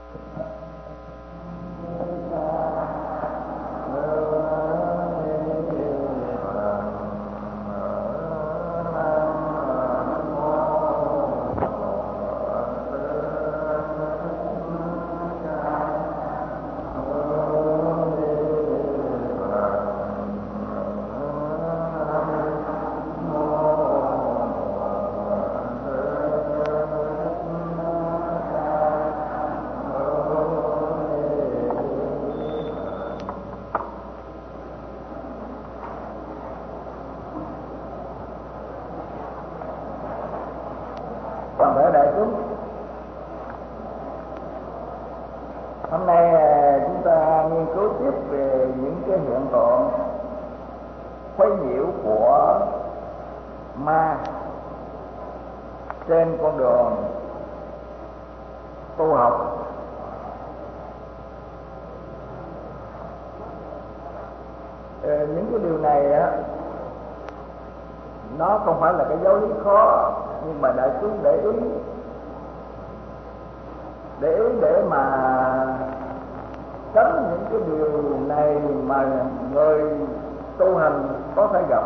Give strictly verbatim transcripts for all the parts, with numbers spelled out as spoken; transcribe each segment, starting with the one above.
toàn thể đại chúng, hôm nay chúng ta nghiên cứu tiếp về những cái hiện tượng quấy nhiễu của ma trên con đường tu học. Ờ, những cái điều này á, nó không phải là cái giáo lý khó, nhưng mà đại chúng để ý để ý để mà tránh những cái điều này mà người tu hành có thể gặp.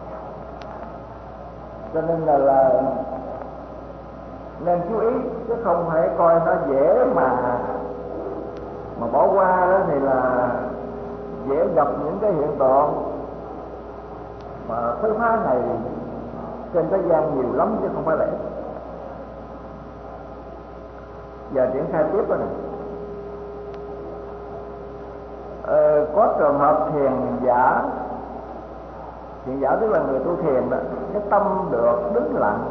Cho nên là, là nên chú ý, chứ không phải coi nó dễ mà mà bỏ qua đó, thì là dễ gặp những cái hiện tượng mà thứ phá này trên thế gian nhiều lắm chứ không phải là ít. Giờ triển khai tiếp đó này. Ờ, có trường hợp thiền giả, thiền giả tức là người tu thiền đó, cái tâm được đứng lặng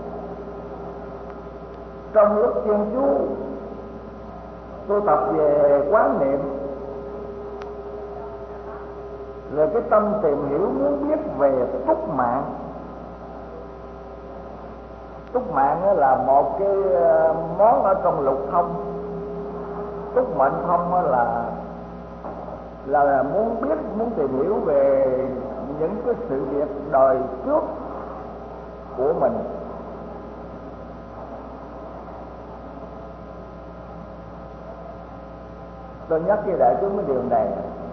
trong lúc chuyên chú tu tập về quán niệm, rồi cái tâm tìm hiểu muốn biết về túc mạng. Túc mạng là một cái món ở trong lục thông. Túc mệnh thông là là muốn biết, muốn tìm hiểu về những cái sự việc đời trước của mình. Tôi nhắc với đại chúng cái điều này.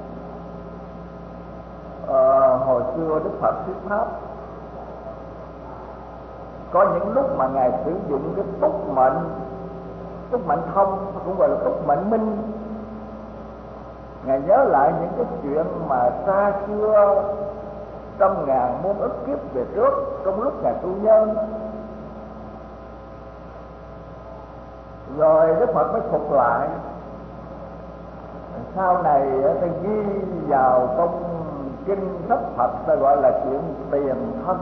Ờ, hồi xưa Đức Phật thuyết pháp, có những lúc mà ngài sử dụng cái túc mệnh, túc mệnh thông, cũng gọi là túc mệnh minh. Ngài nhớ lại những cái chuyện mà xa xưa trăm ngàn muôn ức kiếp về trước, trong lúc ngài tu nhân. Rồi Đức Phật mới phục lại. Sau này ta ghi vào trong kinh sách Phật, ta gọi là chuyện tiền thân.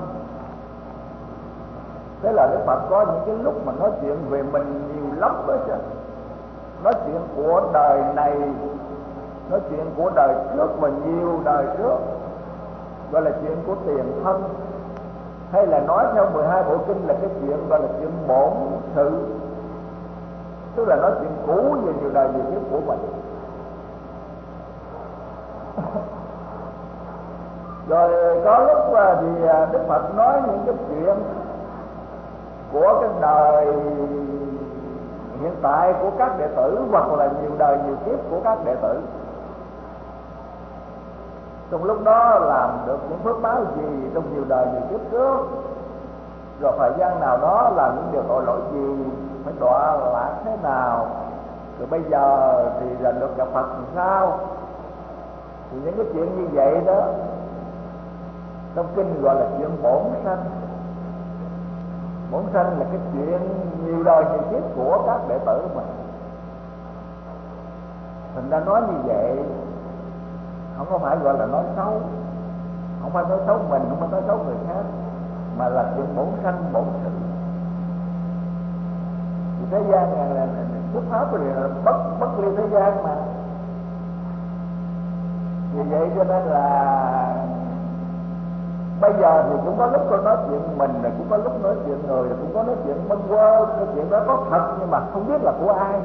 Thế là Đức Phật có những cái lúc mà nói chuyện về mình nhiều lắm đó chứ. Nói chuyện của đời này, nói chuyện của đời trước mà nhiều đời trước, gọi là chuyện của tiền thân. Hay là nói theo mười hai bộ kinh là cái chuyện gọi là chuyện bổn sự, tức là nói chuyện cũ về nhiều đời nhiều kiếp của mình. Rồi có lúc thì Đức Phật nói những cái chuyện của cái đời hiện tại của các đệ tử, hoặc là nhiều đời nhiều kiếp của các đệ tử. Trong lúc đó làm được những phước báo gì trong nhiều đời nhiều kiếp trước, rồi thời gian nào đó làm những điều tội lỗi gì, phải đọa lạc thế nào, rồi bây giờ thì là được gặp Phật thì sao. Thì những cái chuyện như vậy đó trong kinh gọi là chuyện bổn sanh. Bổn sanh là cái chuyện nhiều đời nhiều kiếp của các đệ tử mình. Mình đã nói như vậy, không có phải gọi là nói xấu, không phải nói xấu mình, không phải nói xấu người khác, mà là chuyện bổn sanh bổn sự. Thì thế gian là, là, là xuất pháp là bất bất ly thế gian mà. Vì vậy cho nên là bây giờ thì cũng có lúc tôi nói chuyện mình, rồi cũng có lúc nói chuyện người, rồi cũng có nói chuyện bâng quơ, cái chuyện đó có thật nhưng mà không biết là của ai.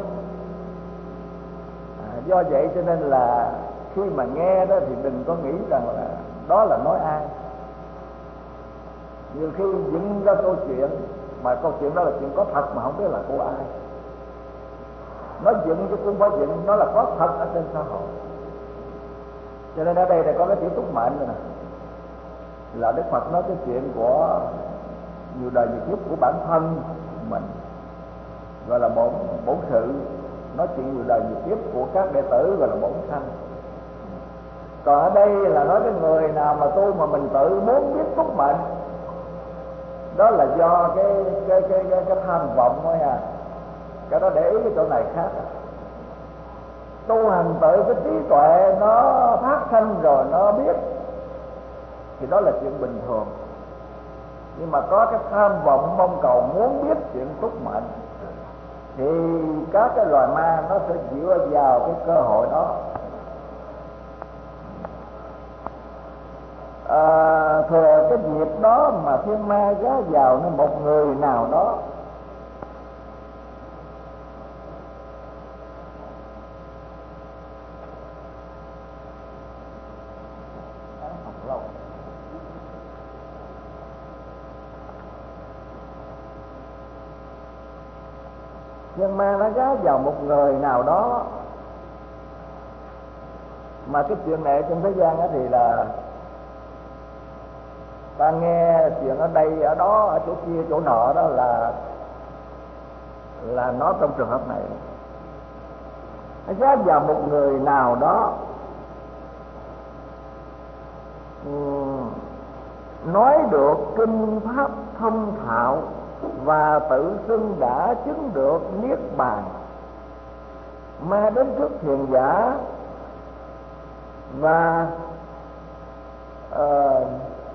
À, do vậy cho nên là khi mà nghe đó thì đừng có nghĩ rằng là đó là nói ai. Nhiều khi dựng ra câu chuyện mà câu chuyện đó là chuyện có thật mà không biết là của ai. Nói dựng chứ cũng phải dựng, nó là có thật ở trên xã hội. Cho nên ở đây là có cái tiểu túc mệnh rồi nè, là Đức Phật nói cái chuyện của nhiều đời nhiều kiếp của bản thân mình, gọi là bổn bổn sự. Nói chuyện nhiều đời nhiều kiếp của các đệ tử gọi là bổn sanh. Còn ở đây là nói cái người nào mà tu mà mình tự muốn biết túc mệnh, đó là do cái cái cái cái, cái tham vọng thôi à. Cái đó để ý cái chỗ này khác à. Tu hành tự cái trí tuệ nó phát sanh rồi nó biết thì đó là chuyện bình thường. Nhưng mà có cái tham vọng mong cầu muốn biết chuyện túc mệnh thì các cái loài ma nó sẽ dựa vào cái cơ hội đó. À, thừa cái dịp đó mà thiên ma gá vào nó một người nào đó, thiên ma nó gá vào một người nào đó. Mà cái chuyện này trong thế gian đó thì là ta nghe chuyện ở đây ở đó ở chỗ kia chỗ nọ, đó là là nó trong trường hợp này nó gá vào một người nào đó, uhm, nói được kinh pháp thông thạo và tự xưng đã chứng được niết bàn, mà đến trước thiền giả và uh,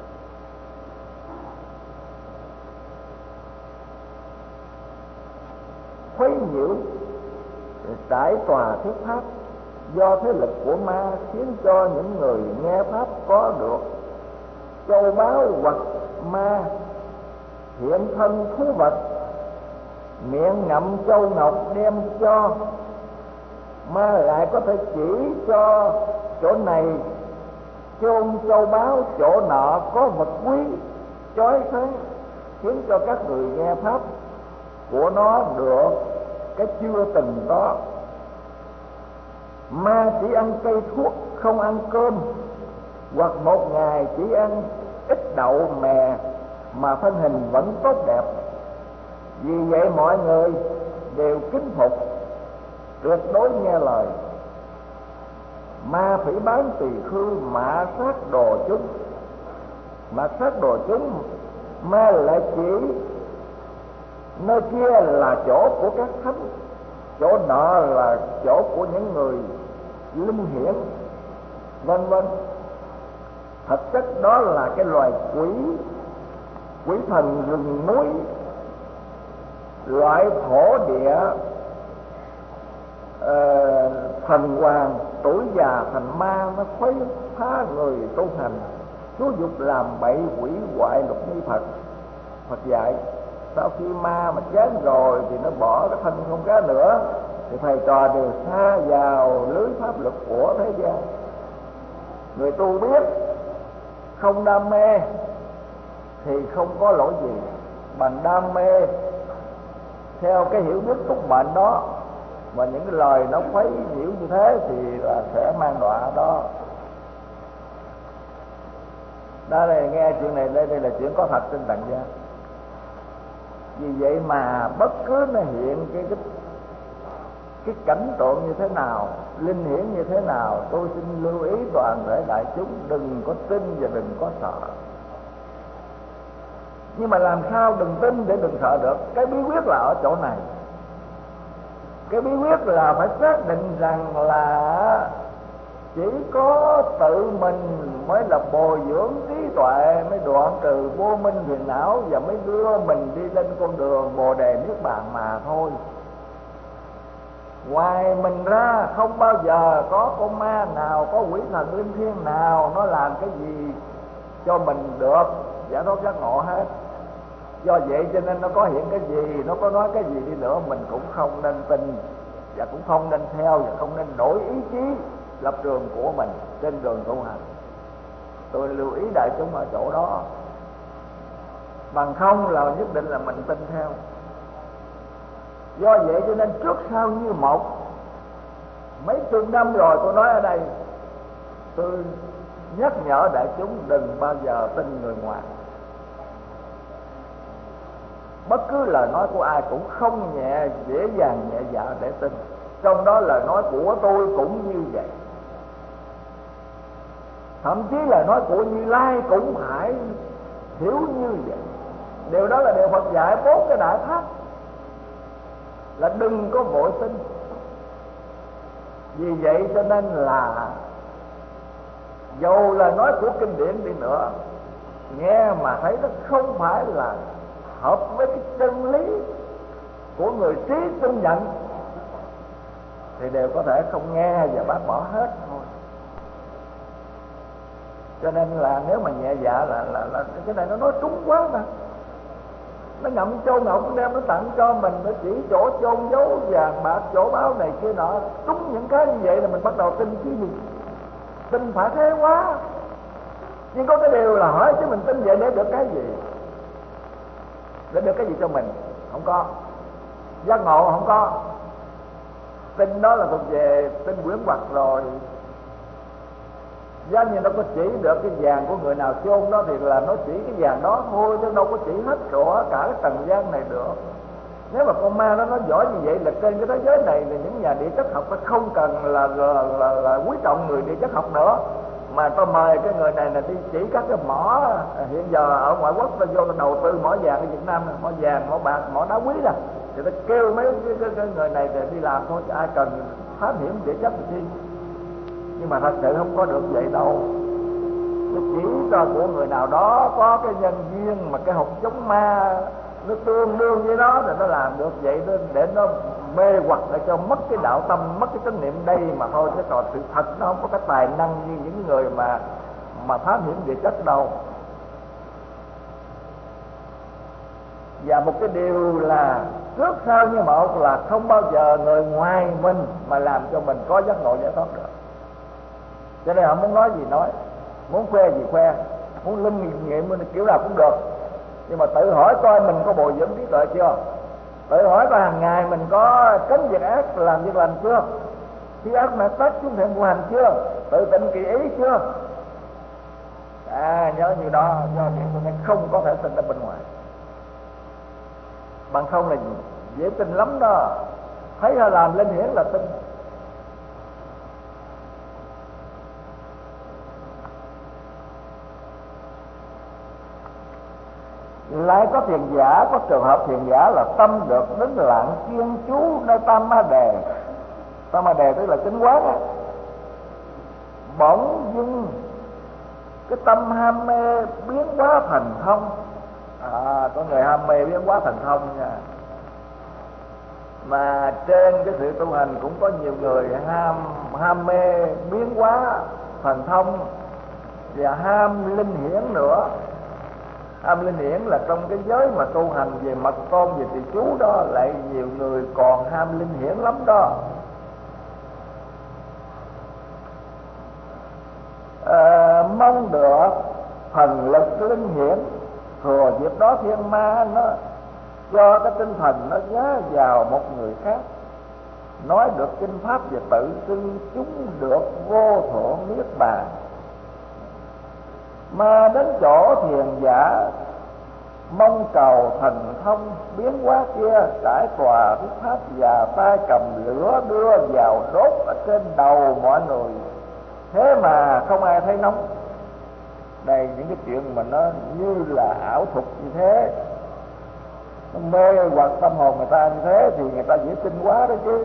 khuấy nhiễu trải tòa thuyết pháp. Do thế lực của ma khiến cho những người nghe pháp có được châu báu hoặc ma hiện thân thú vật, miệng ngậm châu ngọc đem cho, ma lại có thể chỉ cho chỗ này chôn châu báu, chỗ nọ có vật quý chói sáng, khiến cho các người nghe pháp của nó được cái chưa từng có. Ma chỉ ăn cây thuốc không ăn cơm, hoặc một ngày chỉ ăn ít đậu mè mà thân hình vẫn tốt đẹp. Vì vậy mọi người đều kính phục, tuyệt đối nghe lời. Ma phỉ bán tỳ khư mạ sát đồ chúng. Mạ sát đồ chúng, ma lại chỉ nơi kia là chỗ của các thánh, chỗ nọ là chỗ của những người linh hiển, vân vân. Thật chất đó là cái loài quỷ, quỷ thần rừng núi, loại thổ địa, uh, thần hoàng tuổi già thành ma, nó khuấy phá người tu hành, xúi dục làm bậy quỷ hoại lục ni Phật. Phật dạy sau khi ma mà chết rồi thì nó bỏ cái thân không cá nữa, thì thầy trò đều xa vào lưới pháp luật của thế gian. Người tu biết không đam mê thì không có lỗi gì, bằng đam mê theo cái hiểu biết túc mệnh đó, và những cái lời nó khuấy nhiễu như thế thì là sẽ mang đọa đó. Đó là nghe chuyện này, đây đây là chuyện có thật trên tầng gian. Vì vậy mà bất cứ nó hiện cái cái cái cảnh tượng như thế nào, linh hiển như thế nào, tôi xin lưu ý toàn thể đại chúng đừng có tin và đừng có sợ. Nhưng mà làm sao đừng tin để đừng sợ được? Cái bí quyết là ở chỗ này. Cái bí quyết là phải xác định rằng là chỉ có tự mình mới là bồi dưỡng trí tuệ, mới đoạn trừ vô minh phiền não và mới đưa mình đi lên con đường Bồ Đề Niết Bàn mà thôi. Ngoài mình ra không bao giờ có con ma nào, có quỷ thần linh thiêng nào nó làm cái gì cho mình được giải thoát giác ngộ hết. Do vậy cho nên nó có hiện cái gì, nó có nói cái gì đi nữa, mình cũng không nên tin và cũng không nên theo, và không nên đổi ý chí lập trường của mình trên đường tu hành. Tôi lưu ý đại chúng ở chỗ đó. Bằng không là nhất định là mình tin theo. Do vậy cho nên trước sau như một, mấy chục năm rồi tôi nói ở đây, tôi nhắc nhở đại chúng đừng bao giờ tin người ngoài. Bất cứ lời nói của ai cũng không nhẹ dễ dàng nhẹ dạ để tin. Trong đó lời nói của tôi cũng như vậy. Thậm chí lời nói của Như Lai cũng phải hiểu như vậy. Điều đó là điều Phật dạy bốn cái đại pháp, là đừng có vội tin. Vì vậy cho nên là dầu lời nói của kinh điển đi nữa, nghe mà thấy nó không phải là hợp với cái chân lý của người trí tin nhận, thì đều có thể không nghe và bác bỏ hết thôi. Cho nên là nếu mà nhẹ dạ là là, là cái này nó nói trúng quá mà. Nó ngậm châu ngọc đem nó tặng cho mình, nó chỉ chỗ chôn giấu vàng bạc, chỗ báo này kia nọ. Trúng những cái như vậy là mình bắt đầu tin chứ gì. Tin phải thế quá. Nhưng có cái điều là hỏi chứ mình tin vậy để được cái gì? Để được cái gì cho mình? Không có. Giác ngộ không có. Tin đó là thuộc về tin quyến hoặc rồi. Giống như nó có chỉ được cái vàng của người nào chôn đó thì là nó chỉ cái vàng đó thôi, chứ đâu có chỉ hết rõ cả cái trần gian này được. Nếu mà con ma nó nói giỏi như vậy là trên cái thế giới này là những nhà địa chất học nó không cần là là, là, là, là quý trọng người địa chất học nữa, mà ta mời cái người này là đi chỉ các cái mỏ. Hiện giờ ở ngoại quốc ta vô ta đầu tư mỏ vàng ở Việt Nam, mỏ vàng, mỏ bạc, mỏ đá quý đó, thì ta kêu mấy cái, cái, cái người này để đi làm thôi, chứ ai cần thám hiểm địa chất thì chi. Nhưng mà thật sự không có được vậy đâu. Nó chỉ cho của người nào đó có cái nhân duyên mà cái hột giống ma nó tương đương với nó thì nó làm được vậy đó, để nó mê hoặc để cho mất cái đạo tâm, mất cái chánh niệm đây mà thôi. Chứ còn sự thật nó không có cái tài năng như những người mà mà thám hiểm địa chất đâu. Và một cái điều là trước sau như một là không bao giờ người ngoài mình mà làm cho mình có giác ngộ giải thoát được. Cho nên họ muốn nói gì nói, muốn khoe gì khoe, muốn linh nghiệm kiểu nào cũng được. Nhưng mà tự hỏi coi mình có bồi dưỡng trí tuệ chưa? Tự hỏi coi hàng ngày mình có cấm việc ác làm việc lành chưa? Khi ác mà tắt chúng thiện của hành chưa? Tự tịnh kỳ ý chưa? À nhớ như đó, do vậy cho nên không có thể tin ở bên ngoài. Bằng không là dễ tin lắm đó. Thấy họ làm linh hiển là tin. Lại có thiền giả, có trường hợp thiền giả là tâm được đến lặng chuyên chú nơi Tam Ma Đề. Tam Ma Đề tức là chánh quán á. Bỗng dưng cái tâm ham mê biến hóa thành thông. À, có người ham mê biến hóa thành thông nha. Mà trên cái sự tu hành cũng có nhiều người ham ham mê biến hóa thành thông và ham linh hiển nữa. Ham linh hiển là trong cái giới mà tu hành về mật tôn, về trì chú đó, lại nhiều người còn ham linh hiển lắm đó. À, mong được thần lực linh hiển, thừa dịp đó thiên ma nó cho cái tinh thần nó giá vào một người khác, nói được kinh pháp và tự xưng chúng được vô thượng niết bàn. Mà đến chỗ thiền giả mong cầu thần thông biến hóa kia, trải tòa thuyết pháp và tay cầm lửa đưa vào đốt ở trên đầu mọi người, thế mà không ai thấy nóng. Đây những cái chuyện mà nó như là ảo thuật như thế, nó mê hoặc tâm hồn người ta như thế thì người ta dễ tin quá đó chứ.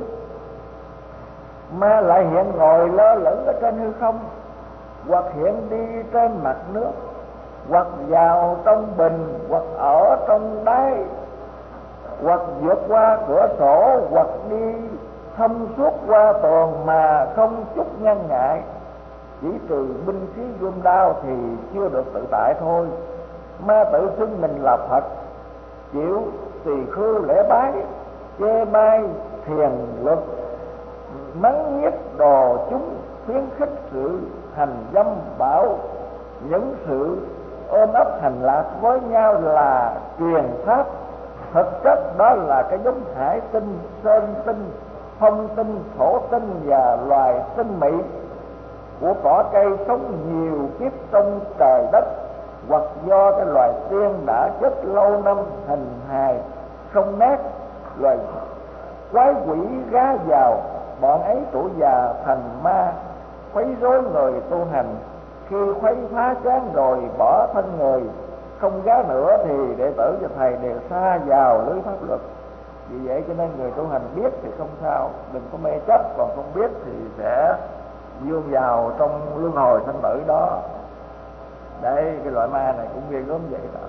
Ma lại hiện ngồi lơ lửng ở trên hư không, hoặc hiện đi trên mặt nước, hoặc vào trong bình, hoặc ở trong đáy, hoặc vượt qua cửa sổ, hoặc đi thông suốt qua tường mà không chút ngăn ngại. Chỉ trừ binh khí gươm đao thì chưa được tự tại thôi. Ma tự xưng mình là Phật, chịu tỳ khưu lễ bái, chê bai thiền luật, mắng nhiếc đồ chúng, khuyến khích sự hành dâm bảo, những sự ôm ấp hành lạc với nhau là truyền pháp. Thực chất đó là cái giống hải tinh, sơn tinh, phong tinh, thổ tinh và loài sinh mị, của cỏ cây sống nhiều kiếp trong trời đất, hoặc do cái loài tiên đã chết lâu năm hình hài không nát, loài quái quỷ gá vào, bọn ấy tuổi già thành ma khuấy rối người tu hành. Khi khuấy phá chán rồi bỏ thân người, không gá nữa thì đệ tử và thầy đều xa vào lưới pháp luật. Vì vậy cho nên người tu hành biết thì không sao, đừng có mê chấp, còn không biết thì sẽ vươn vào trong luân hồi sanh tử đó. Đấy, cái loại ma này cũng ghê gớm vậy đó.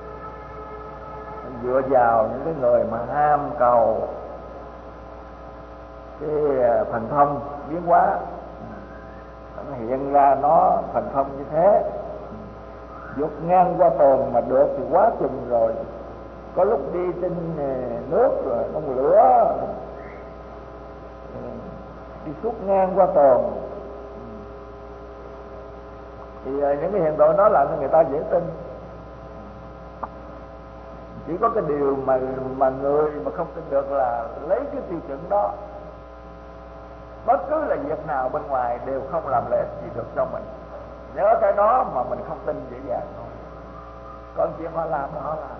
Dựa vào những cái người mà ham cầu cái thần thông biến hóa, nó hiện ra nó thần thông như thế. Vượt ngang qua tường mà được thì quá chừng rồi. Có lúc đi trên nước rồi không lửa, đi suốt ngang qua tường, thì những cái hiện tượng đó làm cho người ta dễ tin. Chỉ có cái điều mà mà người mà không tin được là lấy cái tiêu chuẩn đó, bất cứ là việc nào bên ngoài đều không làm lệ gì được cho mình. Nhớ cái đó mà mình không tin dễ dàng thôi. Còn chuyện họ làm là họ làm.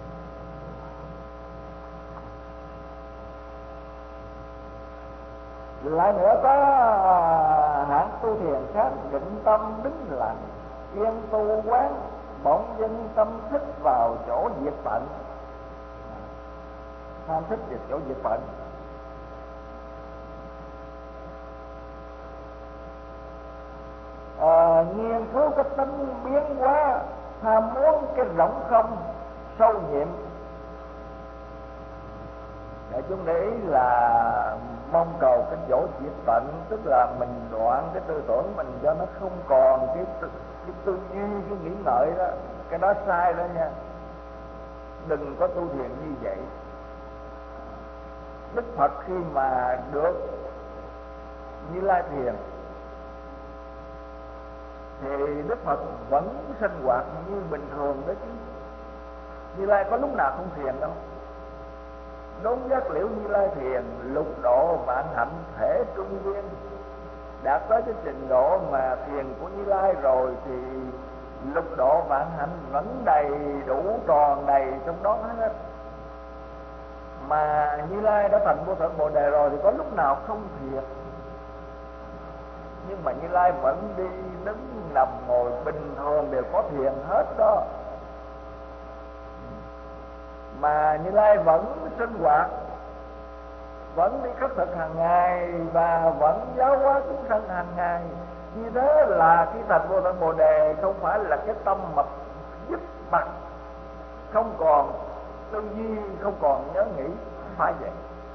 Lại nữa có hạng tu thiền khác, định tâm đứng lặng, yên tu quán, bỗng dưng tâm thích vào chỗ diệt tận. Tham thích về chỗ diệt tận. À, nghiên cứu cái tánh biến hóa, tham muốn cái rỗng không sâu nhiệm. Để chúng để ý là mong cầu cái chỗ diệt tận, tức là mình đoạn cái tư tưởng mình cho nó không còn cái, cái tư duy, cái nghĩ ngợi đó. Cái đó sai đó nha. Đừng có tu thiền như vậy. Đức Phật khi mà được Như Lai thiền thì Đức Phật vẫn sinh hoạt như bình thường đó chứ. Như Lai có lúc nào không thiền đâu. Đốn giác liễu Như Lai thiền, lục độ vạn hạnh thể trung viên. Đạt tới cái trình độ mà thiền của Như Lai rồi thì lục độ vạn hạnh vẫn đầy đủ, tròn đầy trong đó hết. Mà Như Lai đã thành vô thượng Bồ Đề rồi thì có lúc nào không thiền. Nhưng mà Như Lai vẫn đi đứng nằm ngồi bình thường đều có thiền hết đó. Mà Như Lai vẫn sinh hoạt, vẫn đi khất thực hàng ngày và vẫn giáo hóa chúng sanh hàng ngày. Như thế là khi thành vô thượng Bồ Đề không phải là cái tâm mà dứt mặt, không còn tư duy, không còn nhớ nghĩ, không phải vậy.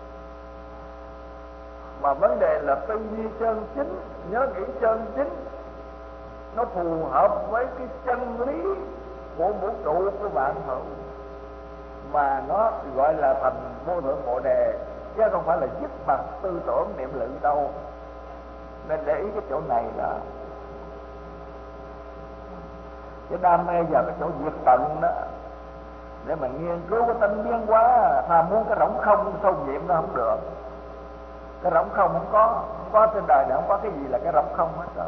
Mà vấn đề là tư duy chân chính, nhớ nghĩ chân chính, nó phù hợp với cái chân lý của vũ trụ, của vạn hữu, mà nó gọi là thành vô thượng Bồ Đề, chứ không phải là dứt mặt tư tưởng niệm lự đâu. Nên để ý cái chỗ này là cái đam mê vào cái chỗ diệt tận đó, để mà nghiên cứu cái tánh biến hóa. Tham muốn cái rỗng không sâu nhiệm nó không được. Cái rỗng không không có, không có trên đời này không có cái gì là cái rỗng không hết rồi.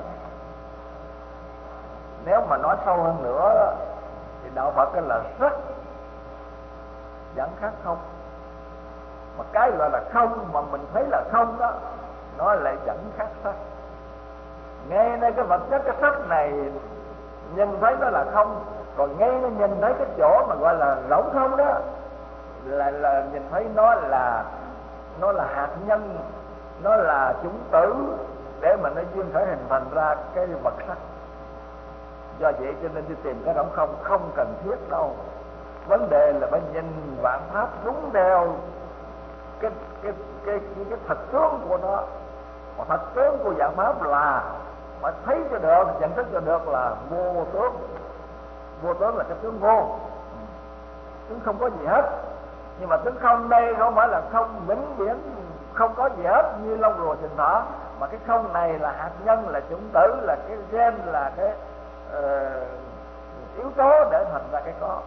Nếu mà nói sâu hơn nữa thì đạo Phật cái là sắc chẳng khác không. Mà cái gọi là không mà mình thấy là không đó, nó lại chẳng khác sắc. Ngay đây cái vật chất, cái sắc này nhìn thấy nó là không, còn ngay nó nhìn thấy cái chỗ mà gọi là rỗng không đó là là nhìn thấy nó là nó là hạt nhân, nó là chủng tử để mà nó duyên khởi hình thành ra cái vật sắc. Do vậy cho nên đi tìm cái rỗng không không cần thiết đâu. Vấn đề là phải nhìn vạn pháp đúng theo cái cái cái cái, cái thật tướng của nó. Mà thật tướng của vạn pháp là phải thấy cho được, nhận thức cho được là vô tướng. Vô tướng là cái tướng vô, tướng không có gì hết. Nhưng mà tướng không đây không phải là không vĩnh viễn không có gì hết như lông rùa trình thỏ, mà cái không này là hạt nhân, là chủng tử, là cái gen, là cái uh, yếu tố để thành ra cái có.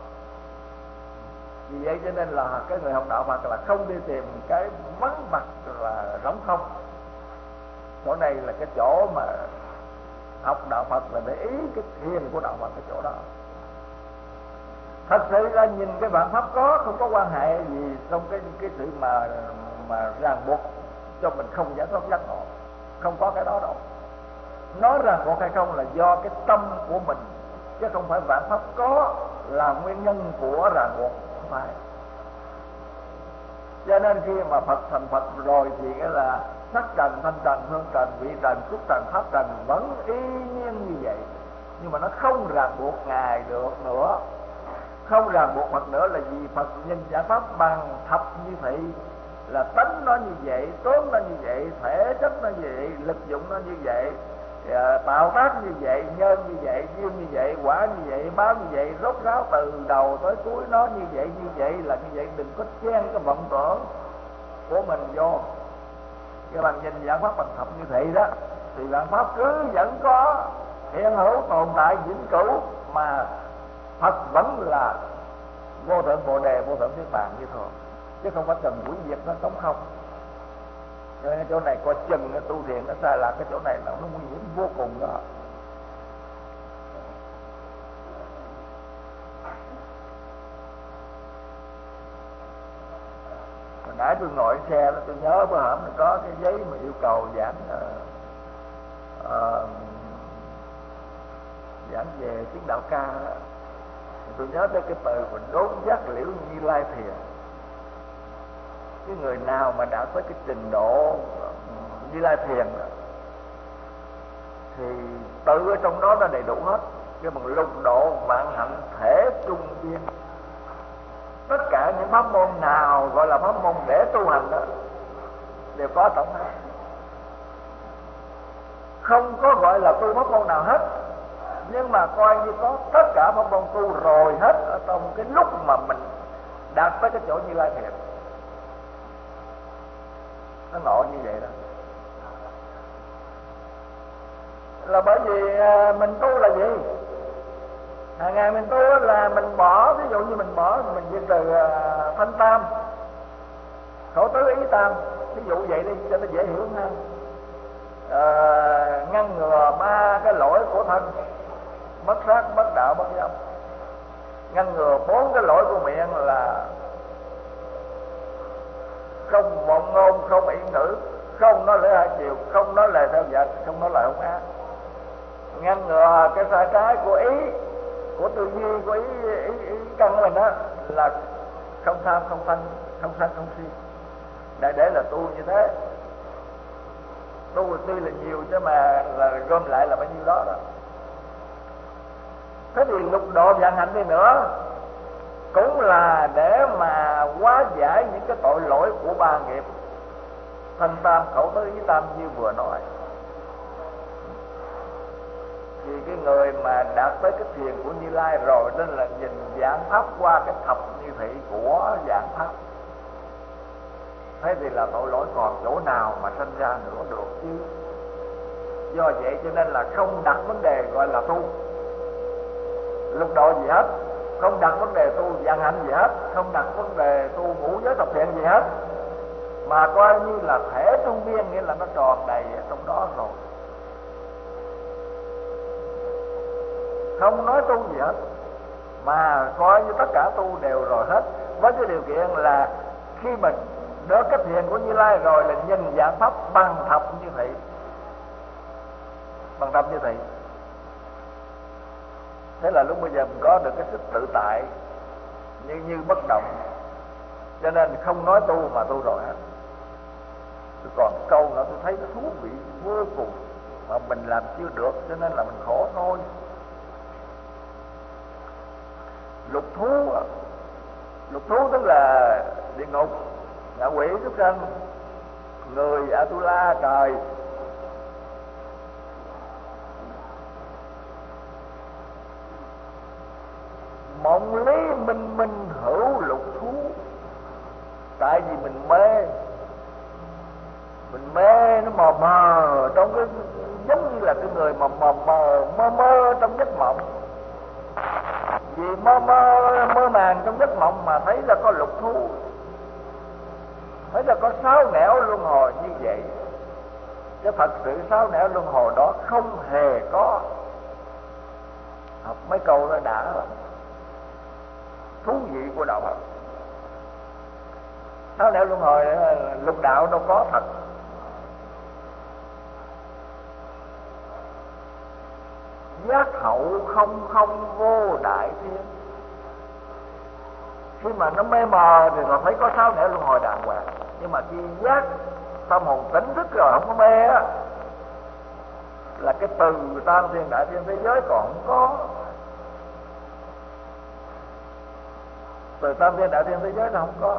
Vì vậy cho nên là cái người học đạo Phật là không đi tìm cái vắng mặt là rỗng trống không. Chỗ này là cái chỗ mà học đạo Phật là để ý cái thiền của đạo Phật, cái chỗ đó. Thật sự ra nhìn cái vạn pháp có không có quan hệ gì trong cái cái sự mà mà ràng buộc cho mình không giải thoát giác ngộ, không có cái đó đâu. Nói ràng buộc hay không là do cái tâm của mình, chứ không phải vạn pháp có là nguyên nhân của ràng buộc, không phải. Cho nên khi mà Phật thành Phật rồi thì cái là sắc trần, thanh trần, hương trần, vị trần, xúc trần, pháp trần vẫn y nhiên như vậy, nhưng mà nó không ràng buộc Ngài được nữa. Không ràng buộc Phật nữa là vì Phật nhìn giải pháp bằng thập như thị, là tánh nó như vậy, tướng nó như vậy, thể chất nó như vậy, lực dụng nó như vậy, tạo tác như vậy, nhân như vậy, duyên như vậy, quả như vậy, báo như vậy, rốt ráo từ đầu tới cuối nó như vậy, như vậy là như vậy. Đừng có chen cái vọng tưởng của mình vô. Cái bằng nhìn giải pháp bằng thập như thị đó thì vạn pháp cứ vẫn có hiện hữu tồn tại vĩnh cửu, mà Phật vẫn là vô thượng Bồ Đề, vô thượng Niết Bàn như thường, chứ không có cần hủy diệt nó trống không. Cho nên chỗ này coi chừng cái tu thiền nó sai lạc, cái chỗ này nó nguy hiểm vô cùng đó. Hồi nãy tôi ngồi xe đó, tôi nhớ bữa hổm có cái giấy mà yêu cầu giảng uh, uh, giảng về tiếng đạo ca đó. Tôi nhớ tới cái từ mình đốn giác liễu Như Lai thiền. Cái người nào mà đã tới cái trình độ Như Lai thiền đó, thì tự ở trong đó nó đầy đủ hết. Cái bằng lục độ vạn hạnh thể trung viên, tất cả những pháp môn nào gọi là pháp môn để tu hành đó đều có tổng hết. Không có gọi là tu pháp môn nào hết, nhưng mà coi như có tất cả pháp môn tu rồi hết ở trong cái lúc mà mình đạt tới cái chỗ Như Lai thiền. Nó ngộ như vậy đó. Là bởi vì mình tu là gì? Hàng ngày mình tu là mình bỏ, ví dụ như mình bỏ, mình diệt từ thanh tam, khẩu tứ ý tam, ví dụ vậy đi cho nó dễ hiểu hơn. À, ngăn ngừa ba cái lỗi của thân: bất sát, bất đạo, bất dâm. Ngăn ngừa bốn cái lỗi của miệng là không vọng ngôn, không yên ngữ, không nói lưỡi hai chiều, không nói lời theo vợ, không nói lời hung ác. Ngăn ngừa cái sai trái của ý, của tư duy, của ý, ý, ý căn của mình đó là không tham, không sân, không sân, không si. Đại để là tu như thế. Tu tuy là nhiều chứ mà là gom lại là bao nhiêu đó đó. Thế thì lục độ vạn hạnh đi nữa cũng là để mà hóa giải những cái tội lỗi của ba nghiệp: thanh tam, khẩu tứ, ý tam như vừa nói. Vì cái người mà đạt tới cái thiền của Như Lai rồi, nên là nhìn giảng pháp qua cái thập như thị của giảng pháp. Thế thì là tội lỗi còn chỗ nào mà sinh ra nữa được chứ. Do vậy cho nên là không đặt vấn đề gọi là tu lục độ gì hết, không đặt vấn đề tu vạn hạnh gì hết, không đặt vấn đề tu ngũ giới thập thiện gì hết, mà coi như là thể trung viên, nghĩa là nó tròn đầy ở trong đó rồi. Không nói tu gì hết, mà coi như tất cả tu đều rồi hết, với cái điều kiện là khi mình đỡ cái thiền của Như Lai rồi là nhìn dạng pháp bằng thập như thị, bằng thập như thị. Thế là lúc bây giờ mình có được cái sức tự tại như như bất động. Cho nên không nói tu mà tu rồi hết. Còn câu nữa tôi thấy nó thú vị vô cùng, mà mình làm chưa được cho nên là mình khổ thôi. Lục thú, lục thú tức là địa ngục, ngạ quỷ, súc sanh, người, Atula, trời. Mộng lý minh minh hữu lục thú. Tại vì mình mê, mình mê nó mờ mờ trong cái, giống như là cái người mà mờ mờ mơ mơ trong giấc mộng. Vì mơ mơ mơ màng trong giấc mộng mà thấy là có lục thú, thấy là có sáu nẻo luân hồi như vậy. Chứ thật sự sáu nẻo luân hồi đó không hề có. Học mấy câu đó đã thú vị của đạo Phật. Sáu nẻo luân hồi lục đạo đâu có thật. Giác hậu không không vô đại thiên. Khi mà nó mê mờ thì nó thấy có sáu nẻo luân hồi đàng hoàng. Nhưng mà khi giác tâm hồn tỉnh thức rồi không có mê á, là cái từ tam thiên đại thiên thế giới còn không có. Từ tam thiên đại thiên thế giới nó không có.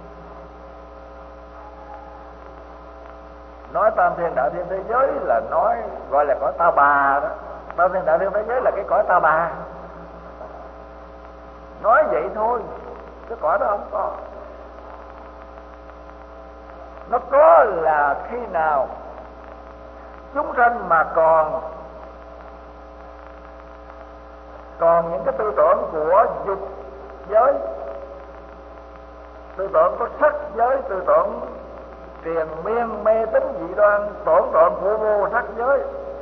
Nói tam thiên đại thiên thế giới là nói gọi là cõi ta bà đó. Tam thiên đại thiên thế giới là cái cõi ta bà. Nói vậy thôi, cái cõi đó không có. Nó có là khi nào chúng sanh mà còn còn những cái tư tưởng của dục giới, tư tưởng có sắc giới, tư tưởng triền miên mê tín dị đoan, tổn tượng của vô sắc giới.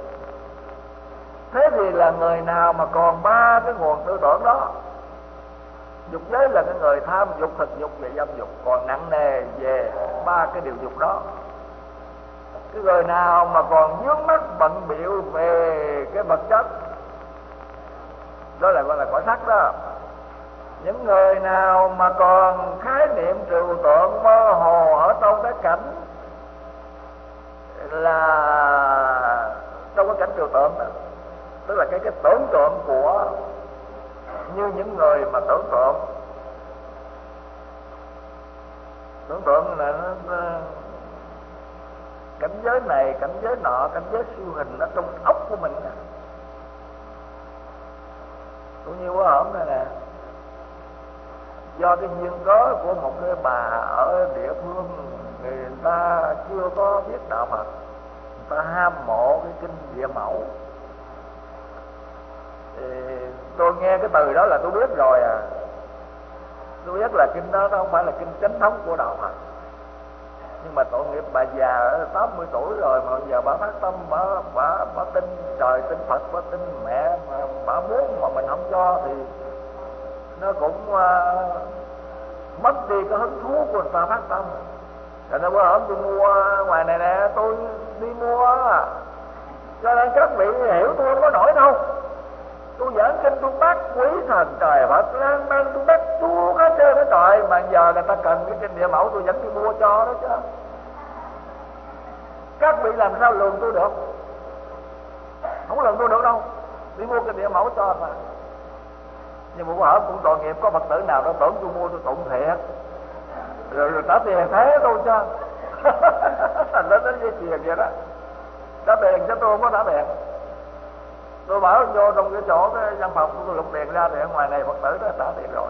Thế thì là người nào mà còn ba cái nguồn tư tưởng đó. Dục giới là cái người tham dục, thực dục và dâm dục, còn nặng nề về ba cái điều dục đó. Cái người nào mà còn vướng mắc bận bịu về cái vật chất, đó là gọi là cõi sắc đó. Những người nào mà còn khái niệm trừu tượng mơ hồ ở trong cái cảnh, là trong cái cảnh trừu tượng đó, tức là cái cái tưởng tượng của, như những người mà tưởng tượng tưởng tượng là nó, nó, cảnh giới này, cảnh giới nọ, cảnh giới siêu hình nó trong óc của mình đó. Cũng như quá hổm này nè, do cái duyên cớ của một người bà ở địa phương, người ta chưa có biết đạo Phật, người ta ham mộ cái kinh Địa Mẫu. Thì tôi nghe cái từ đó là tôi biết rồi à. Tôi biết là kinh đó nó không phải là kinh chánh thống của đạo Phật. Nhưng mà tội nghiệp bà già tám mươi tuổi rồi mà giờ bà phát tâm, bà, bà, bà tin trời, tin Phật, bà tin mẹ, mà bà muốn mà mình không cho thì nó cũng uh, mất đi cái hứng thú của người ta phát tâm. Rồi nó bữa hôm tôi mua ngoài này nè, tôi đi mua, cho nên các vị hiểu tôi không có nổi đâu. Tôi giảng kinh tôi bắt quý thần trời Phật lang mang, tôi bắt chúa hết trơn đó trời. Mà giờ người ta cần cái kinh Địa Mẫu tôi vẫn đi mua cho đó chứ. Các vị làm sao lường tôi được? Không lường tôi được đâu. Đi mua kinh Địa Mẫu cho mà. Nhưng mà bữa hổm cũng tội nghiệp, có Phật tử nào đó tưởng tôi mua tôi tụng thiệt rồi, rồi trả tiền thế tôi cho. Thành ra nó dây chuyền vậy đó. Trả tiền cho tôi không có trả tiền. Tôi bảo vô trong cái chỗ cái văn phòng của tôi lục tiền ra thì ở ngoài này Phật tử đó trả tiền rồi.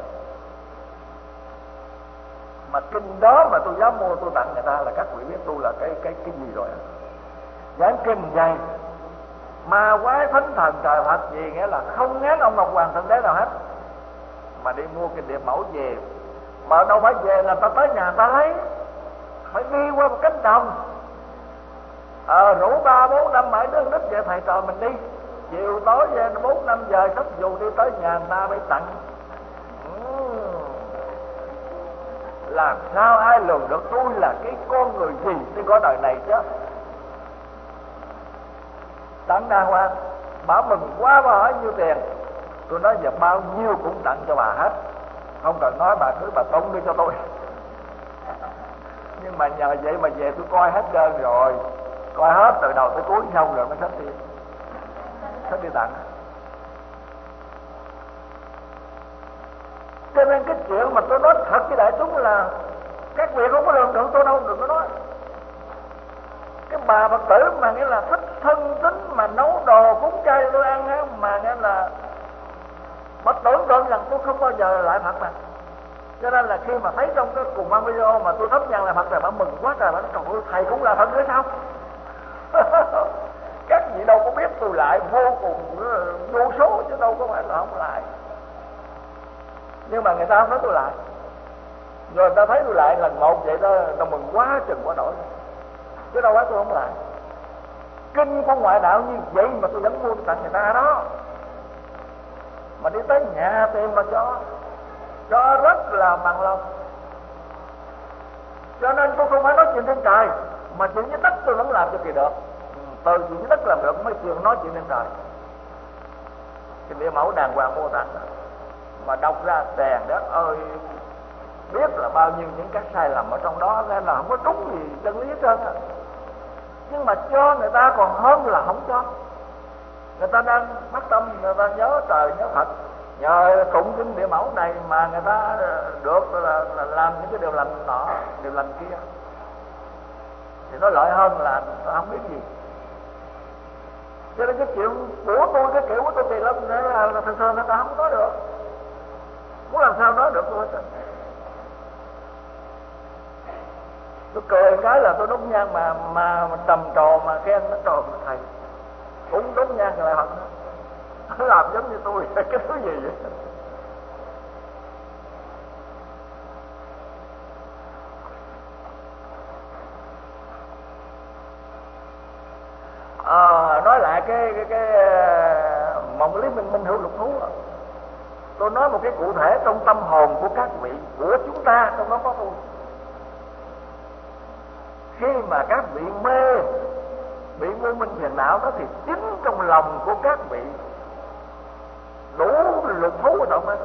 Mà kinh đó mà tôi dám mua tôi tặng người ta là các vị biết tôi là cái cái cái gì rồi. Giảng kinh dày ma quái thánh thần trời Phật gì, nghĩa là không ngán ông Ngọc Hoàng Thượng Đế nào hết. Mà đi mua kinh Địa Mẫu về, mà đâu phải về là ta tới nhà người ta lấy, phải đi qua một cánh đồng. Ờ rủ ba bốn năm bảy đứa nít về thầy trò mình đi, chiều tối về bốn năm giờ sắp dù đi tới nhà người ta mới tặng. ừ. Làm sao ai lường được tôi là cái con người gì trên cõi đời này chứ. Tặng đàng hoàng, bà mừng quá, bà hỏi nhiêu tiền, tôi nói giờ bao nhiêu cũng tặng cho bà hết, không cần nói, bà cứ bà tung đi cho tôi. Nhưng mà nhờ vậy mà về tôi coi hết trơn rồi, coi hết từ đầu tới cuối xong rồi mới xách đi xách đi tặng. Cho nên cái chuyện mà tôi nói thật với đại chúng là các vị không có lường được tôi đâu, đừng có nói. Cái bà Phật tử mà nghĩa là thích thân tính mà nấu đồ cúng chay tôi ăn á, mà nghĩa là bà tưởng tượng rằng tôi không bao giờ lại Phật mà. Cho nên là khi mà thấy trong cái cùng văn video mà tôi thắp nhang lại Phật rồi bà mừng quá trời, bà nói trời ơi thầy cũng là Phật nữa sao. Các vị đâu có biết tôi lại vô cùng vô số chứ đâu có phải là không lại. Nhưng mà người ta không nói tôi lại, rồi người ta thấy tôi lại lần một vậy đó, nó mừng quá chừng quá nổi, chứ đâu phải tôi không lại. kinh của ngoại đạo như vậy mà tôi vẫn mua tặng người ta đó, mà đi tới nhà tìm mà cho cho rất là bằng lòng. Cho nên tôi không phải nói chuyện trên trời, mà chuyện dưới đất tôi vẫn làm cho kỳ được. Từ chuyện dưới đất làm được mới chuyện nói chuyện trên trời. Cái địa mẫu đàng hoàng mô tả mà đọc ra đèn đất ơi, biết là bao nhiêu những cái sai lầm ở trong đó, nên là không có đúng gì chân lý hết trơn á. Nhưng mà cho người ta còn hơn là không cho. Người ta đang phát tâm, người ta nhớ trời nhớ Phật, nhờ tụng kinh địa mẫu này mà người ta được là, là làm những cái điều lành nọ, điều lành kia, thì nó lợi hơn là tôi không biết gì. Cho nên cái chuyện của tôi, cái kiểu của tôi thì lắm là, là thường thường người ta không nói được, muốn làm sao nói được tôi hết. Tôi cười cái là tôi đốt nhang mà mà trầm trồ mà khen nó trồ mà thầy cũng đốt nhang lại Phật đó. Nó làm giống như tôi cái thứ gì vậy. À, nói lại cái cái cái mộng lý minh minh hữu lục thú đó. Tôi nói một cái cụ thể trong tâm hồn của các vị, của chúng ta, trong đó có tôi. Khi mà các vị mê, bị vô minh phiền não đó, thì chính trong lòng của các vị đủ lục thú ở trong đó.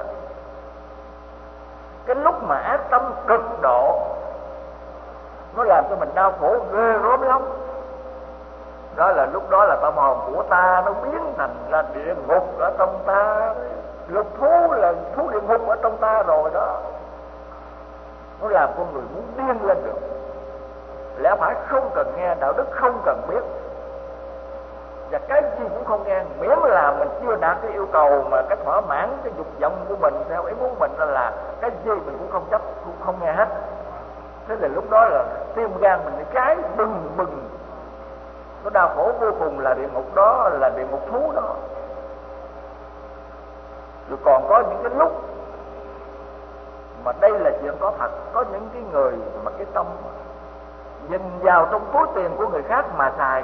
Cái lúc mà ác tâm cực độ, nó làm cho mình đau khổ ghê gớm lắm. Đó là lúc đó là tâm hồn của ta nó biến thành ra địa ngục ở trong ta. Lục thú là thú địa ngục ở trong ta rồi đó. Nó làm con người muốn điên lên được. Lẽ phải không cần nghe đạo đức, không cần biết, và cái gì cũng không nghe, miễn là mình chưa đạt cái yêu cầu mà cái thỏa mãn cái dục vọng của mình theo ý muốn mình, là cái gì mình cũng không chấp, cũng không nghe hết. Thế là lúc đó là tim gan mình cháy bừng bừng, nó đau khổ vô cùng, là địa ngục đó, là địa ngục thú đó. Rồi còn có những cái lúc mà đây là chuyện có thật, có những cái người mà cái tâm nhìn vào trong túi tiền của người khác mà xài,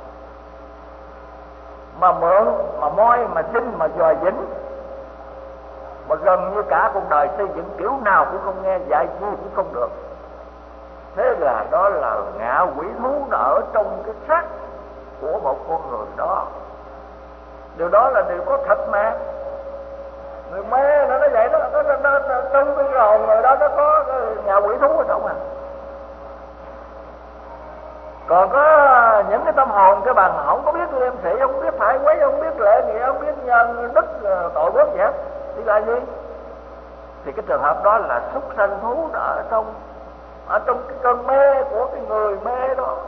mà mượn, mà moi, mà xin, mà dò dĩnh, mà gần như cả cuộc đời xây dựng kiểu nào cũng không nghe, dạy chi cũng không được. Thế là đó là ngạ quỷ thú nó ở trong cái xác của một con người đó. Điều đó là điều có thật mà. Người mê nó nói vậy đó, nó, nó, nó, nó, trong cái hồn người đó nó có cái ngạ quỷ thú ở trong à. Còn có những cái tâm hồn cái bằng không có biết liêm sĩ, không biết phải quấy, không biết lễ nghĩa, không biết nhân đức tội phước gì hết, thì là gì? Thì cái trường hợp đó là súc sanh thú ở trong ở trong cái cơn mê của cái người mê đó.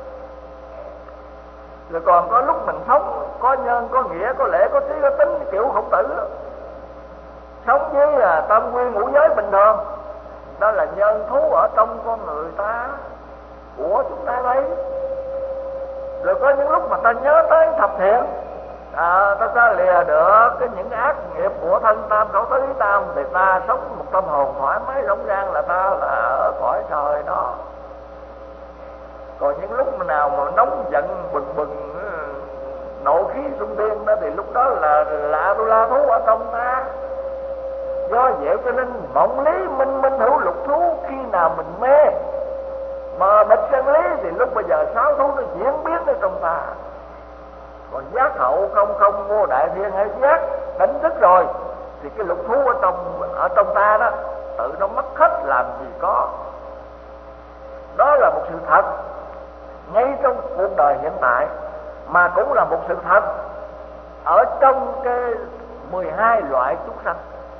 Rồi còn có lúc mình sống có nhân, có nghĩa, có lễ, có trí, có tính kiểu Khổng Tử đó. Sống với là tam quy ngũ giới bình thường, đó là nhân thú ở trong con người ta, của chúng ta đấy. Rồi có những lúc mà ta nhớ tới thập thiện, à, ta ta lìa được cái những ác nghiệp của thân tam khẩu tứ tam, thì ta sống một tâm hồn thoải mái rỗng rang, là ta là ở cõi trời đó. Còn những lúc nào mà nóng giận bừng bừng nộ khí xung thiên đó, thì lúc đó là lạ tu la thú ở trong ta. Do vậy cho nên mộng lý minh minh hữu lục thú. Khi nào mình mê mà bịch chân lý thì lúc bây giờ sáu thú nó diễn biến ở trong ta. Còn giác hậu không không vô đại thiên hay giác đánh thức rồi, thì cái lục thú ở trong ở trong ta đó tự nó mất hết, làm gì có. Đó là một sự thật ngay trong cuộc đời hiện tại, mà cũng là một sự thật ở trong cái mười hai loại chúng sanh.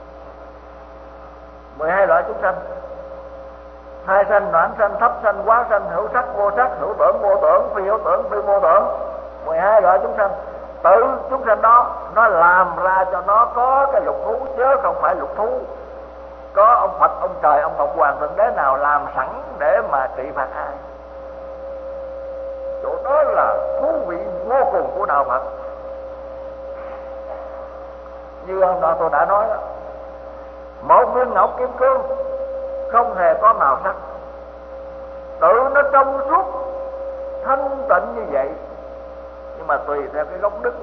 mười hai loại chúng sanh: thai sanh, noãn sanh, thấp sanh, quá sanh, hữu sắc, vô sắc, hữu tưởng, vô tưởng, phi hữu tưởng, phi vô tưởng. mười hai loại chúng sanh. Tự chúng sanh đó nó làm ra cho nó có cái lục thú, chứ không phải lục thú có ông Phật, ông trời, ông Ngọc Hoàng Thượng Đế nào làm sẵn để mà trị phạt ai. Chỗ đó là thú vị vô cùng của đạo Phật. Như hôm đó tôi đã nói đó, một viên ngọc kim cương không hề có màu sắc, tự nó trong suốt thanh tịnh như vậy, nhưng mà tùy theo cái góc đứng.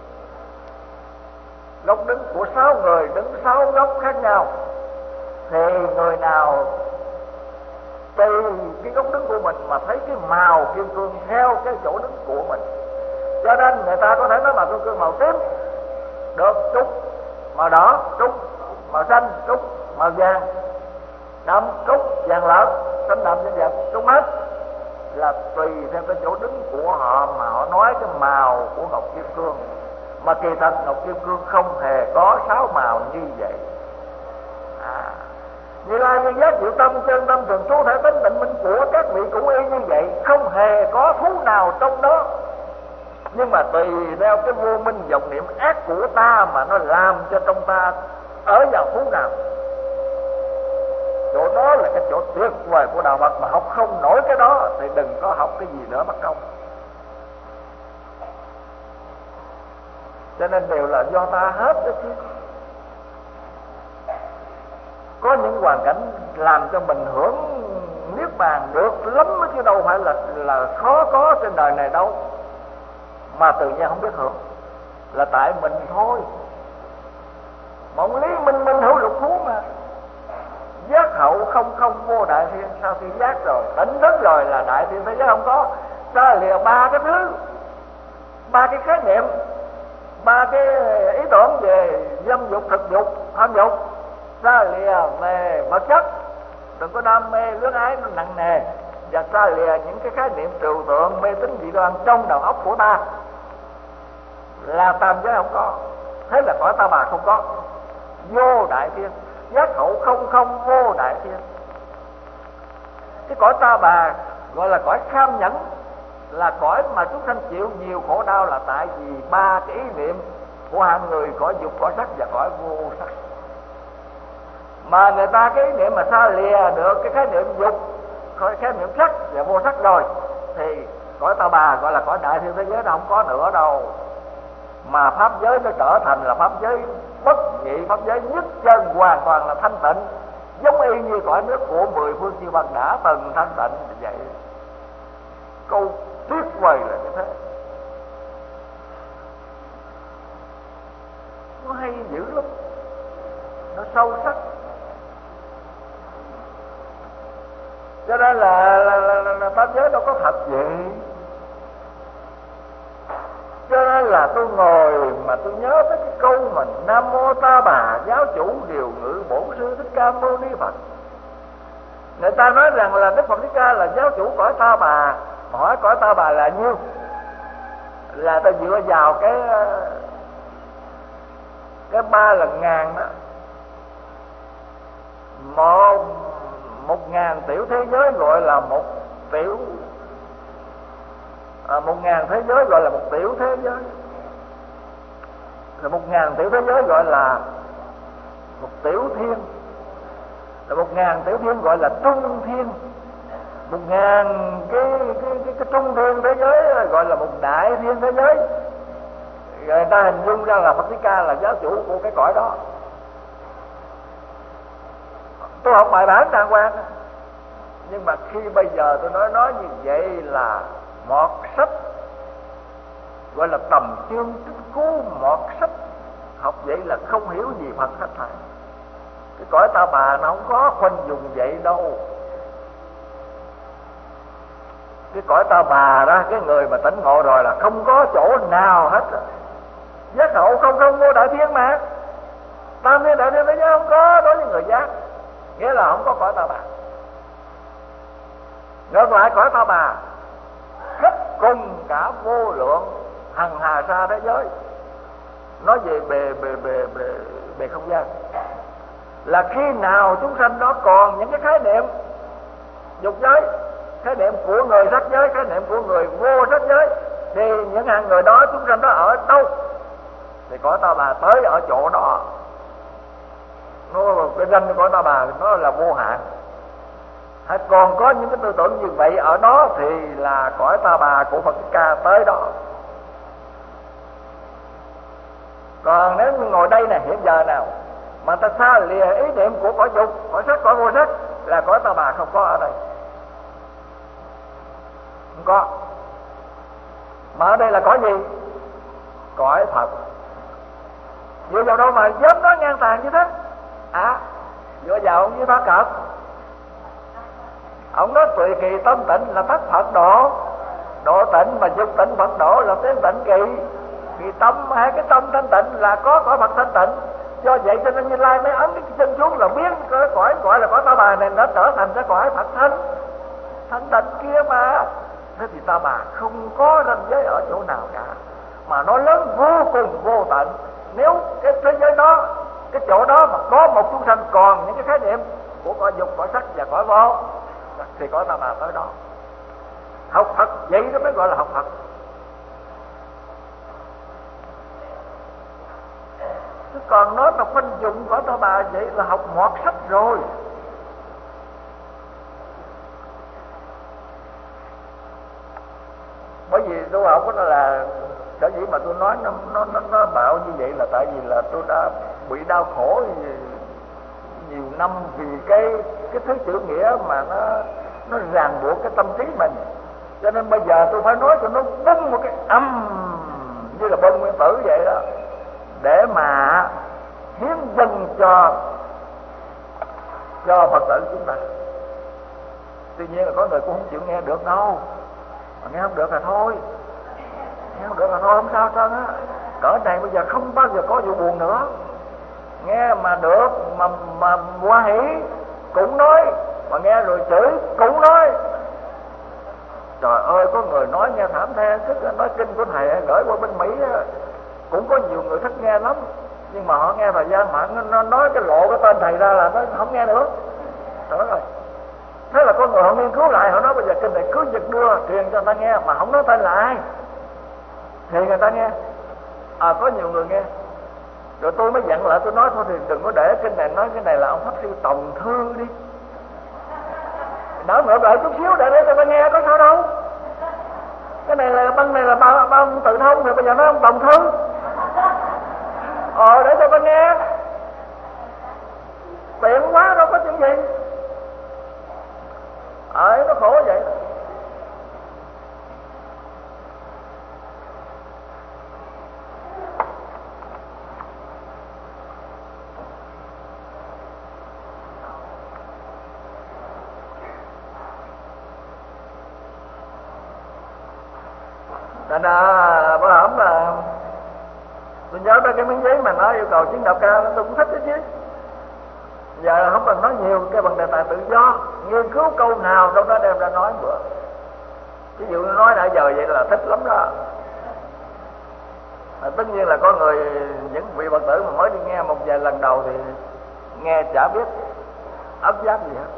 Góc đứng của sáu người đứng sáu góc khác nhau, thì người nào từ cái góc đứng của mình mà thấy cái màu kim cương theo cái chỗ đứng của mình. Cho nên người ta có thể nói màu kim cương màu tím được, trúc màu đỏ, trúc màu xanh, trúc màu vàng đậm, trúc vàng lợn, xanh đậm vàng vàng, trúc hết, là tùy theo cái chỗ đứng của họ mà họ nói cái màu của ngọc kim cương. Mà kỳ thật ngọc kim cương không hề có sáu màu như vậy. À, Như Lai Như Giác Diệu Tâm Chân Tâm Thường Trú Thể Tánh Định Minh của các vị cũng y như vậy, không hề có thú nào trong đó. Nhưng mà tùy theo cái vô minh vọng niệm ác của ta mà nó làm cho trong ta ở vào thú nào. Chỗ đó là cái chỗ tuyệt vời của đạo Phật, mà học không nổi cái đó thì đừng có học cái gì nữa mất công. Cho nên đều là do ta hết đó chứ. Có những hoàn cảnh làm cho mình hưởng niết bàn được lắm chứ đâu phải là là khó có trên đời này đâu, mà tự nhiên không biết hưởng, là tại mình thôi. Mộng lý minh minh hữu lục thú mà. Giác hậu không không vô đại thiên. Sau khi giác rồi, tỉnh thức rồi là đại thiên thế giới không có. Đó là ba cái thứ, ba cái khái niệm, ba cái ý tưởng về dâm dục, thực dục, tham dục, xa lìa về vật chất, đừng có đam mê luyến ái nó nặng nề, và xa lìa những cái khái niệm trừu tượng mê tín dị đoan trong đầu óc của ta, là tam giới không có. Thế là cõi ta bà không có, vô đại thiên. Giác hậu không không vô đại thiên. Cái cõi ta bà gọi là cõi kham nhẫn, là cõi mà chúng sanh chịu nhiều khổ đau, là tại vì ba cái ý niệm của hạng người: cõi dục, cõi sắc và cõi vô sắc. Mà người ta cái ý niệm mà xa lìa được cái khái niệm dục, cái khái niệm sắc và vô sắc rồi, thì cõi ta bà gọi là cõi đại thiên thế giới nó không có nữa đâu. Mà pháp giới nó trở thành là pháp giới bất nhị, pháp giới nhất chân, hoàn toàn là thanh tịnh, giống y như cõi nước của mười phương chư Phật đã từng thanh tịnh vậy. Câu tuyệt vời là như thế. Nó hay dữ lắm, nó sâu sắc. Cho nên là, là, là, là, là pháp giới đâu có thật vậy. Cho nên là tôi ngồi mà tôi nhớ tới cái câu mà Nam Mô Ta Bà Giáo Chủ Điều Ngự Bổn Sư Thích Ca Mâu Ni Phật. Người ta nói rằng là Đức Phật Thích Ca là giáo chủ cõi Ta Bà. Mà hỏi cõi Ta Bà là nhiêu? Là ta dựa vào cái cái ba lần ngàn đó. Một một ngàn tiểu thế giới gọi là một tiểu à, một ngàn thế giới gọi là một tiểu thế giới, rồi một ngàn tiểu thế giới gọi là một tiểu thiên, rồi một ngàn tiểu thiên gọi là trung thiên, một ngàn cái cái cái, cái trung thiên thế giới gọi là một đại thiên thế giới. Rồi người ta hình dung ra là Phật Thích Ca là giáo chủ của cái cõi đó. Tôi học bài bản đàng hoàng, nhưng mà khi bây giờ tôi nói nói như vậy là mọt sách, gọi là tầm chương tích cú mọt sách. Học vậy là không hiểu gì Phật hết thảy. Cái cõi Ta Bà nó không có khoanh dùng vậy đâu. Cái cõi Ta Bà đó, cái người mà tỉnh ngộ rồi là không có chỗ nào hết. Giác hậu không không vô đại thiên mà. Tam thiên đại thiên thế giới không có đối với người giác, nghĩa là không có cõi Ta Bà. Ngược lại cõi Ta Bà khắp cùng cả vô lượng hằng hà sa thế giới, nói về bề bề bề bề bề không gian, là khi nào chúng sanh đó còn những cái khái niệm dục giới, khái niệm của người sắc giới, khái niệm của người vô sắc giới, thì những hàng người đó chúng sanh đó ở đâu? Thì cõi Ta Bà tới ở chỗ đó. Nó cái danh của cõi Ta Bà nó là vô hạn. Hay còn có những cái tư tưởng như vậy ở đó thì là cõi Ta Bà của Phật Thích Ca tới đó. Còn nếu như ngồi đây nè, hiện giờ nào mà ta xa lìa ý niệm của cõi dục, cõi sắc, cõi vô sắc, là cõi Ta Bà không có ở đây, không có. Mà ở đây là cõi gì? Cõi Phật. Dựa vào đâu mà dám nói ngang tàn như thế? À, dựa vào ông với Ba Cật. Ông nói tùy kỳ tâm tịnh là tất Phật độ. Độ tịnh mà dục tịnh Phật độ là tiếng tịnh kỳ. Vì tâm, hai cái tâm thanh tịnh là có cõi Phật thanh tịnh. Do vậy cho nên Như Lai mới ấn cái chân xuống là biến cái cõi gọi là cõi Ta Bà này nó trở thành cái cõi Phật thanh thanh tịnh kia mà. Thế thì Ta Bà không có ranh giới ở chỗ nào cả, mà nó lớn vô cùng vô tận. Nếu cái thế giới đó, cái chỗ đó mà có một chúng sanh còn những cái khái niệm của cõi dục, cõi sắc và cõi vô, thì cõi Ta Bà tới đó. Học Phật vậy đó mới gọi là học Phật. Chứ còn nói mà khoanh dụng cõi Ta Bà vậy là học mọt sách rồi. Bởi vì tôi học đó là sở dĩ mà tôi nói nó nó nó, nó bạo như vậy là tại vì là tôi đã bị đau khổ nhiều năm vì cái cái thứ chữ nghĩa mà nó nó ràng buộc cái tâm trí mình. Cho nên bây giờ tôi phải nói cho nó bung một cái âm như là bông nguyên tử vậy đó, để mà hiến dâng cho cho Phật tử chúng ta. Tuy nhiên là có người cũng không chịu nghe được đâu, mà nghe không được là thôi, nghe không được là thôi, không sao trơn á. Cỡ này bây giờ không bao giờ có vụ buồn nữa. Nghe mà được mà mà hoa hỷ cũng nói, mà nghe rồi chửi cũng nói. Trời ơi, có người nói nghe thảm the, tức là nói kinh của thầy gửi qua bên Mỹ cũng có nhiều người thích nghe lắm, nhưng mà họ nghe thời gian mạng nó nói cái lộ cái tên thầy ra là nó không nghe nữa. Trời ơi, thế là có người họ nghiên cứu lại, họ nói bây giờ kinh này cứ giật đưa truyền cho người ta nghe mà không nói tên là ai thì người ta nghe. À, có nhiều người nghe. Rồi tôi mới dặn lại, tôi nói thôi thì đừng có để kinh này nói cái này là ông Pháp Sư Tòng Thư đi, đỡ ngược lại chút xíu để để cho ta nghe, có sao đâu. Cái này là băng này là ba ba ông Tự Thông, thì bây giờ nói ông Tòng Thư. Ờ, để cho ta nghe, tiện quá, đâu có chuyện gì. Ờ, nó khổ vậy. Nên là bữa hổm là tôi nhớ tới cái miếng giấy mà nó yêu cầu chứng độc cao, tôi cũng thích đó chứ. Giờ không cần nói nhiều, cái bằng đề tài tự do, nghiên cứu câu nào trong đó đem ra nói bữa. Ví dụ nói nãy giờ vậy là thích lắm đó. À, tất nhiên là có người, những vị Phật tử mà mới đi nghe một vài lần đầu thì nghe chả biết ấp giác gì hết.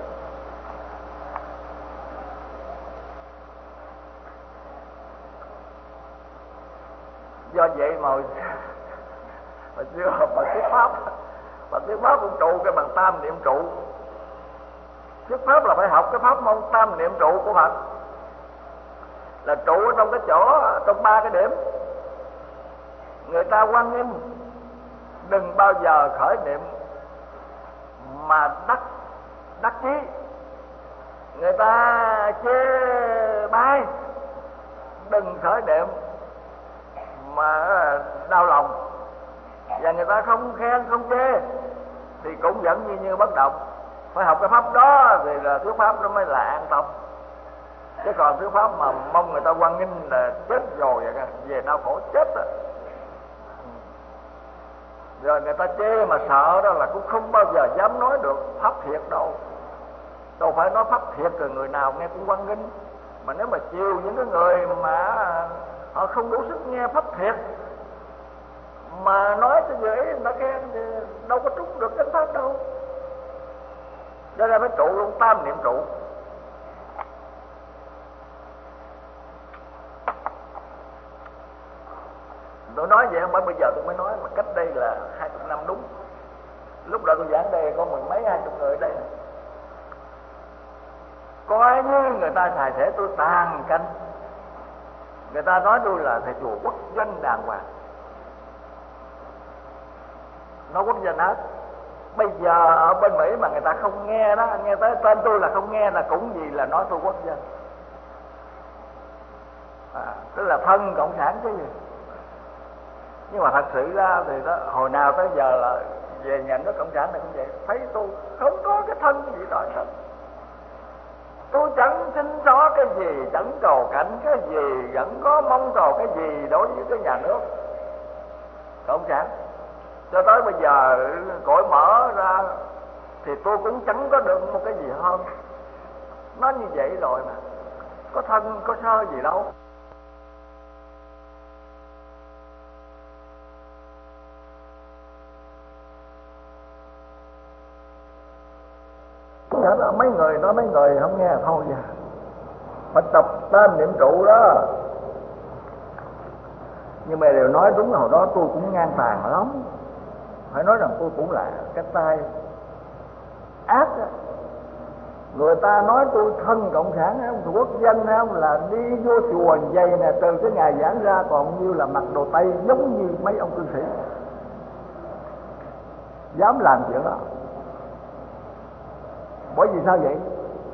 Do vậy mà hồi, hồi xưa Phật thuyết pháp, Phật thuyết pháp cũng trụ cái bằng tam niệm trụ. Thuyết pháp là phải học cái pháp môn tam niệm trụ của Phật, là trụ ở trong cái chỗ, trong ba cái điểm. Người ta quan nghiêm đừng bao giờ khởi niệm mà đắc đắc chí. Người ta chê bai đừng khởi niệm mà đau lòng. Và người ta không khen không chê thì cũng vẫn như như bất động. Phải học cái pháp đó thì là thuyết pháp nó mới là an tâm. Chứ còn thuyết pháp mà mong người ta quan nghênh là chết rồi về đau khổ chết rồi. Rồi người ta chê mà sợ đó là cũng không bao giờ dám nói được pháp thiệt đâu. Đâu phải nói pháp thiệt rồi người nào nghe cũng quan nghênh. Mà nếu mà chiều những cái người mà họ không đủ sức nghe pháp thiệt mà nói cho người ấy người ta khen thì đâu có trúng được cái pháp đâu. Cho nên phải trụ luôn tam niệm trụ. Tôi nói vậy không phải bây giờ tôi mới nói, mà cách đây là hai chục năm đúng. Lúc đó tôi giảng đây có mười mấy hai chục người ở đây. Coi như người ta xài thể tôi tàn canh. Người ta nói tôi là thầy chùa quốc doanh đàng hoàng. Nói quốc doanh hết. Bây giờ ở bên Mỹ mà người ta không nghe đó, nghe tới tên tôi là không nghe là cũng gì là nói tôi quốc doanh. à, tức là thân cộng sản chứ gì. Nhưng mà thật sự ra thì đó, hồi nào tới giờ là về nhà nước cộng sản này cũng vậy, thấy tôi không có cái thân gì tội thân, tôi chẳng xin xó cái gì, chẳng cầu cảnh cái gì, vẫn có mong cầu cái gì đối với cái nhà nước cộng sản. Cho tới bây giờ cõi mở ra thì tôi cũng chẳng có được một cái gì hơn. Nó như vậy rồi mà, có thân có sơ gì đâu. Mấy người nói mấy người không nghe thôi nha, phải tập tên niệm trụ đó. Nhưng mà đều nói đúng là hồi đó tôi cũng ngang tàn lắm. Phải nói rằng tôi cũng là cái tay ác đó. Người ta nói tôi thân cộng sản không, quốc dân không, là đi vô chùa dày nè, từ cái ngày giảng ra còn như là mặc đồ Tây giống như mấy ông cư sĩ, dám làm chuyện đó. Bởi vì sao vậy?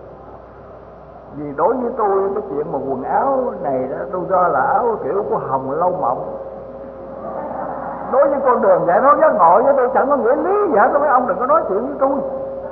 Vì đối với tôi cái chuyện mà quần áo này đó, tôi cho là áo kiểu của Hồng Lâu Mộng. Đối với con đường giải thoát giác ngộ với tôi chẳng có nghĩa lý gì hết. Mấy ông đừng có nói chuyện với tôi.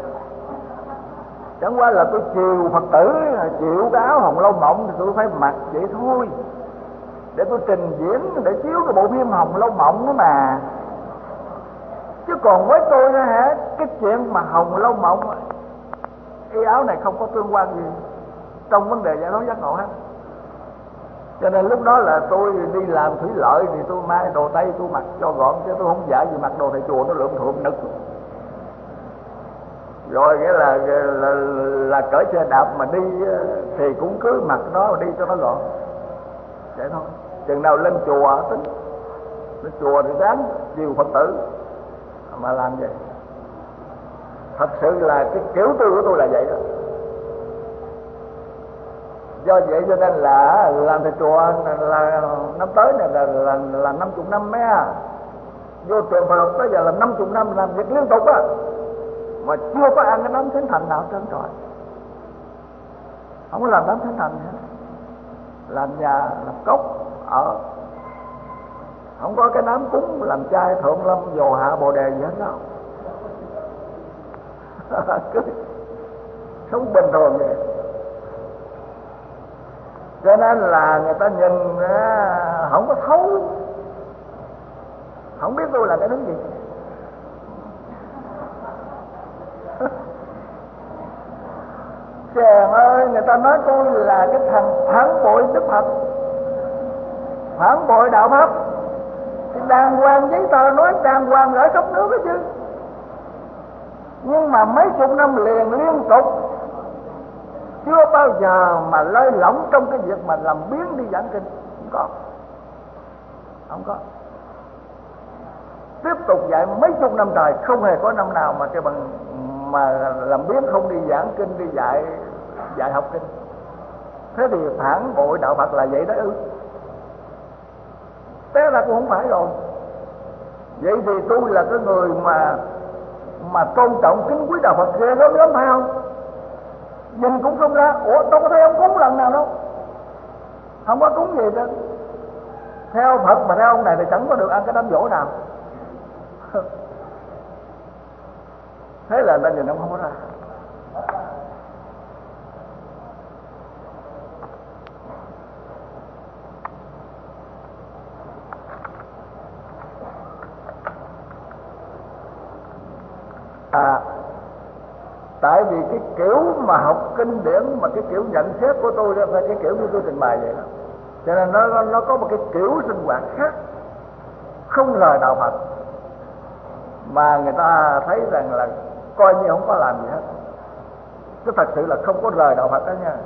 Chẳng qua là tôi chiều Phật tử, chịu cái áo Hồng Lâu Mộng thì tôi phải mặc vậy thôi, để tôi trình diễn, để chiếu cái bộ phim Hồng Lâu Mộng đó mà. Chứ còn với tôi đó hả, cái chuyện mà Hồng Lâu Mộng, y áo này không có tương quan gì trong vấn đề giải thoát giác ngộ hết. Cho nên lúc đó là tôi đi làm thủy lợi thì tôi mang đồ Tây tôi mặc cho gọn, chứ tôi không dạy gì mặc đồ thầy chùa nó lượm thượm nực. Rồi nghĩa là, là là cởi xe đạp mà đi thì cũng cứ mặc nó đi cho nó gọn vậy thôi. Chừng nào lên chùa tính, lên chùa thì sáng chiều Phật tử mà làm vậy. Thật sự là cái kiểu tư của tôi là vậy đó. Do vậy cho nên là làm thầy chùa là năm tới này là là là năm chục năm mấy à. Vô trường Phật tới giờ là năm chục năm làm việc liên tục á, mà chưa có ăn cái đám thánh thành nào trơn trọi. Không có làm đám thánh thành nữa, làm nhà làm cốc ở, không có cái đám cúng làm trai thượng lâm dồ hạ bồ đề gì hết đâu. Cứ sống bình thường vậy. Cho nên là người ta nhìn không có thấu, không biết tôi là cái đứng gì. Chàng ơi, người ta nói tôi là cái thằng phản bội Đức Phật, phản bội đạo Pháp. Thì đàng hoàng giấy tờ nói đàng hoàng ở khắp nước đó chứ. Nhưng mà mấy chục năm liền liên tục chưa bao giờ mà lơi lỏng trong cái việc mà làm biến đi giảng kinh. Không có, không có. Tiếp tục dạy mấy chục năm trời, không hề có năm nào mà cái bằng mà làm biến không đi giảng kinh, đi dạy dạy học kinh. Thế thì phản bội đạo Phật là vậy đó ư? Thế là cũng không phải rồi. Vậy thì tôi là cái người mà mà tôn trọng kính quý đạo Phật ghê lắm lắm phải không? Nhìn cũng không ra. Ủa đâu có thấy ông cúng lần nào đâu, không có cúng gì đó. Theo Phật mà theo ông này thì chẳng có được ăn cái đám dỗ nào. Thế là ta nhìn ông không có ra. À, tại vì cái kiểu mà học kinh điển mà cái kiểu nhận xét của tôi đó phải cái kiểu như tôi trình bày vậy đó. Cho nên nó nó có một cái kiểu sinh hoạt khác, không lời đạo Phật, mà người ta thấy rằng là coi như không có làm gì hết. Chứ thật sự là không có lời đạo Phật đó nha.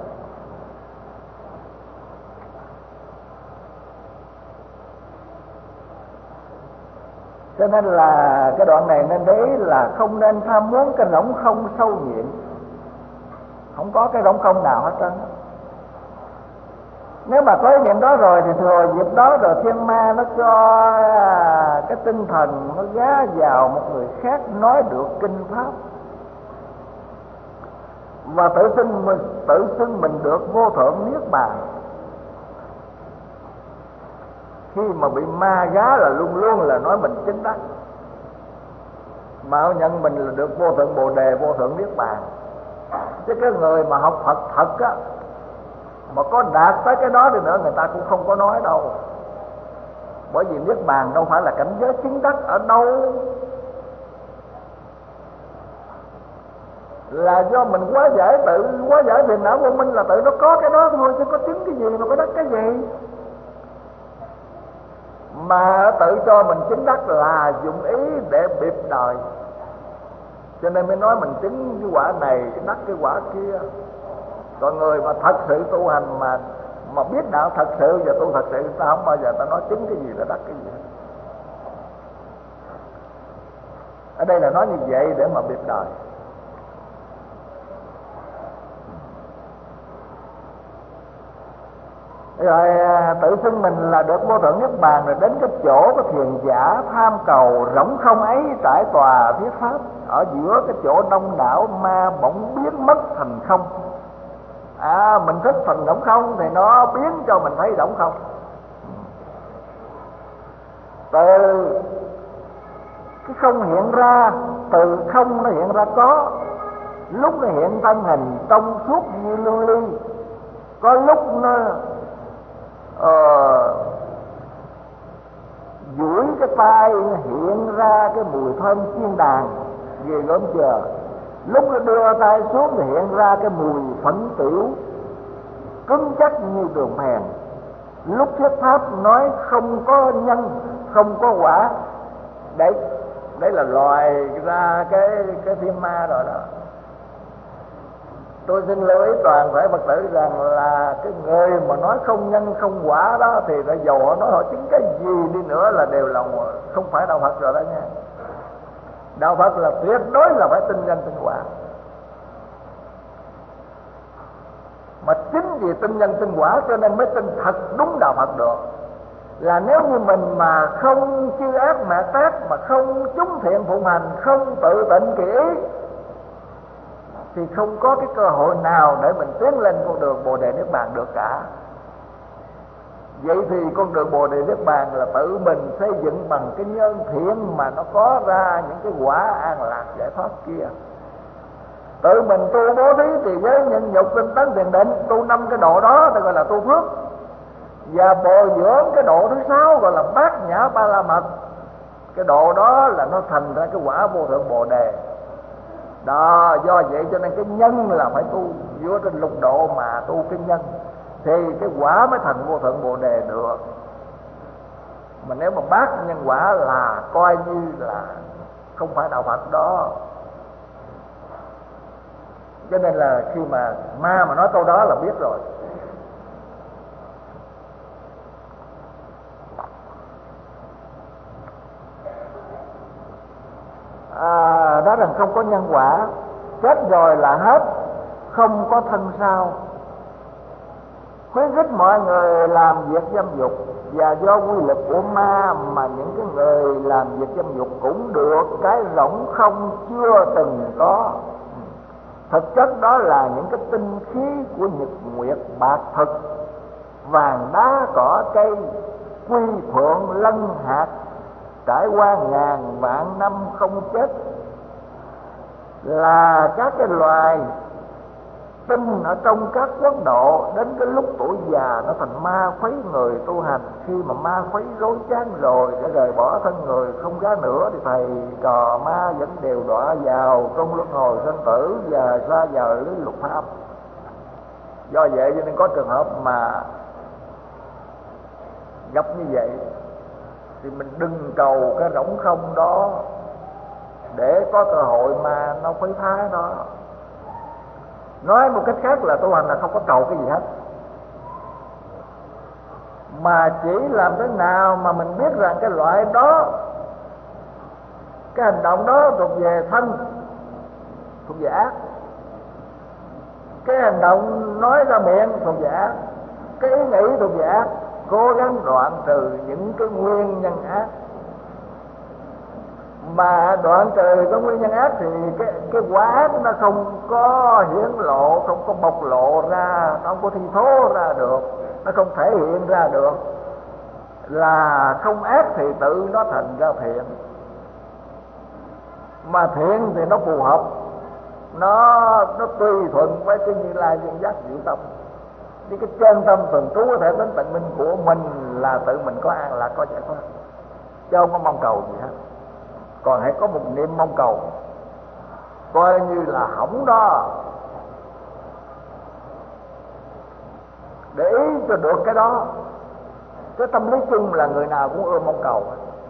Cho nên là cái đoạn này nên đấy là không nên tham muốn cái rỗng không sâu nhiệm. Không có cái rỗng không nào hết trơn. Nếu mà có ý niệm đó rồi thì thừa dịp đó rồi thiên ma nó cho cái tinh thần nó gá vào một người khác nói được kinh pháp, và tự xưng mình tự xưng mình được vô thượng niết bàn. khi mà bị ma gá là luôn luôn là nói mình chứng đắc, mạo nhận mình là được vô thượng bồ đề, vô thượng niết bàn. Chứ cái người mà học Phật thật á, mà có đạt tới cái đó đi nữa người ta cũng không có nói đâu. Bởi vì niết bàn đâu phải là cảnh giới chứng đắc ở đâu, là do mình quá giải tự, quá giải phiền não vô minh, là tự nó có cái đó thôi, chứ có chứng cái gì mà có đắc cái gì. Mà tự cho mình chứng đắc là dụng ý để bịp đời, cho nên mới nói mình chứng cái quả này, đắc cái quả kia. Còn người mà thật sự tu hành mà mà biết đạo thật sự và tu thật sự, ta không bao giờ ta nói chứng cái gì là đắc cái gì. Ở đây là nói như vậy để mà bịp đời. Rồi tự xưng mình là được vô thượng niết bàn, rồi đến cái chỗ cái thiền giả tham cầu rỗng không ấy trải tòa thuyết pháp, ở giữa cái chỗ đông đảo ma bỗng biến mất thành không. À, mình thích phần rỗng không thì nó biến cho mình thấy rỗng không. Từ cái không hiện ra, từ không nó hiện ra có. Lúc nó hiện thân hình trong suốt như lưu ly, có lúc nó ờ, duỗi cái tay hiện ra cái mùi thơm chiên đàn ghê gớm chưa. Lúc nó đưa tay xuống thì hiện ra cái mùi phấn tiểu cứng chắc như đường hèn. Lúc thuyết pháp nói không có nhân, không có quả. Đấy, đấy là loài ra cái cái thiên ma rồi đó. Tôi xin lưu ý toàn thể Phật tử rằng là cái người mà nói không nhân không quả đó thì là dầu họ nói họ chứng cái gì đi nữa là đều là không phải đạo Phật rồi đó nha. Đạo Phật là tuyệt đối là phải tin nhân tin quả. Mà chính vì tin nhân tin quả cho nên mới tin thật đúng đạo Phật được. Là nếu như mình mà không chư ác mạ tác, mà không chúng thiện phụng hành, không tự tịnh kỳ ý, thì không có cái cơ hội nào để mình tiến lên con đường Bồ Đề Niết Bàn được cả. Vậy thì con đường Bồ Đề Niết Bàn là tự mình xây dựng bằng cái nhân thiện mà nó có ra những cái quả an lạc giải thoát kia. Tự mình tu bố thí thì với nhân nhục tinh tấn thiền định, tu năm cái độ đó thì gọi là tu phước. Và bồi dưỡng cái độ thứ sáu gọi là bát nhã ba la mật. Cái độ đó là nó thành ra cái quả vô thượng Bồ Đề. Đó, do vậy cho nên cái nhân là phải tu giữa trên lục độ mà tu cái nhân thì cái quả mới thành vô thượng Bồ Đề được. Mà nếu mà bác nhân quả là coi như là không phải đạo Phật đó. Cho nên là khi mà ma mà nói câu đó là biết rồi. À, đó rằng không có nhân quả, chết rồi là hết, không có thân sau. Khuyến khích mọi người làm việc dâm dục, và do quy lực của ma mà những cái người làm việc dâm dục cũng được cái rỗng không chưa từng có. Thực chất đó là những cái tinh khí của nhật nguyệt bạc thực, vàng đá cỏ cây, quy phượng lân hạt, trải qua ngàn vạn năm không chết, là các cái loài tinh ở trong các quốc độ. Đến cái lúc tuổi già nó thành ma khuấy người tu hành. Khi mà ma khuấy rối chán rồi để rời bỏ thân người không gá nữa, thì thầy trò ma vẫn đều đọa vào trong luân hồi sinh tử và xa vào lý lục pháp. Do vậy cho nên có trường hợp mà gặp như vậy thì mình đừng cầu cái rỗng không đó để có cơ hội mà nó khuấy phá nó. Nói một cách khác là tu hành là không có cầu cái gì hết, mà chỉ làm thế nào mà mình biết rằng cái loại đó, cái hành động đó thuộc về thân, thuộc về ác. Cái hành động nói ra miệng thuộc về ác, cái ý nghĩ thuộc về ác. Cố gắng đoạn trừ những cái nguyên nhân ác. Mà đoạn trừ cái nguyên nhân ác thì cái, cái quả ác nó không có hiển lộ, không có bộc lộ ra, nó không có thi thố ra được, nó không thể hiện ra được. là không ác thì tự nó thành ra thiện, mà thiện thì nó phù hợp, nó nó tùy thuận với cái Như Lai duyên giác diệu tâm. Chứ cái chân tâm thường trú có thể đến tận minh của mình là tự mình có an lạc, có giải thoát, chứ không có mong cầu gì hết. Còn hãy có một niệm mong cầu coi như là hỏng đó, để ý cho được cái đó. Cái tâm lý chung là người nào cũng ưa mong cầu.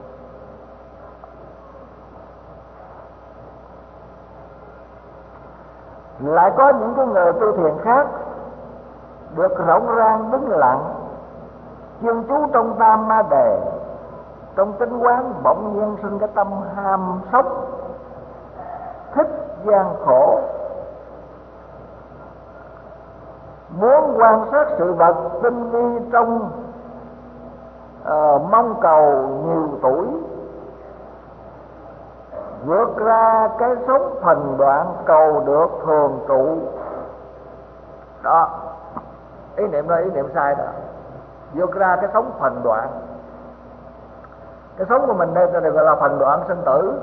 Lại có những cái người tu thiền khác được rỗng rang đứng lặng, chuyên chú trong tam ma đề, trong tinh quán bỗng nhiên sinh cái tâm ham sốc, thích gian khổ, muốn quan sát sự vật tinh vi trong uh, mong cầu nhiều tuổi, vượt ra cái sống phần đoạn cầu được thường trụ. Đó, ý niệm đó ý niệm sai đó. Vượt ra cái sống phần đoạn, cái sống của mình đây là gọi là phần đoạn sinh tử.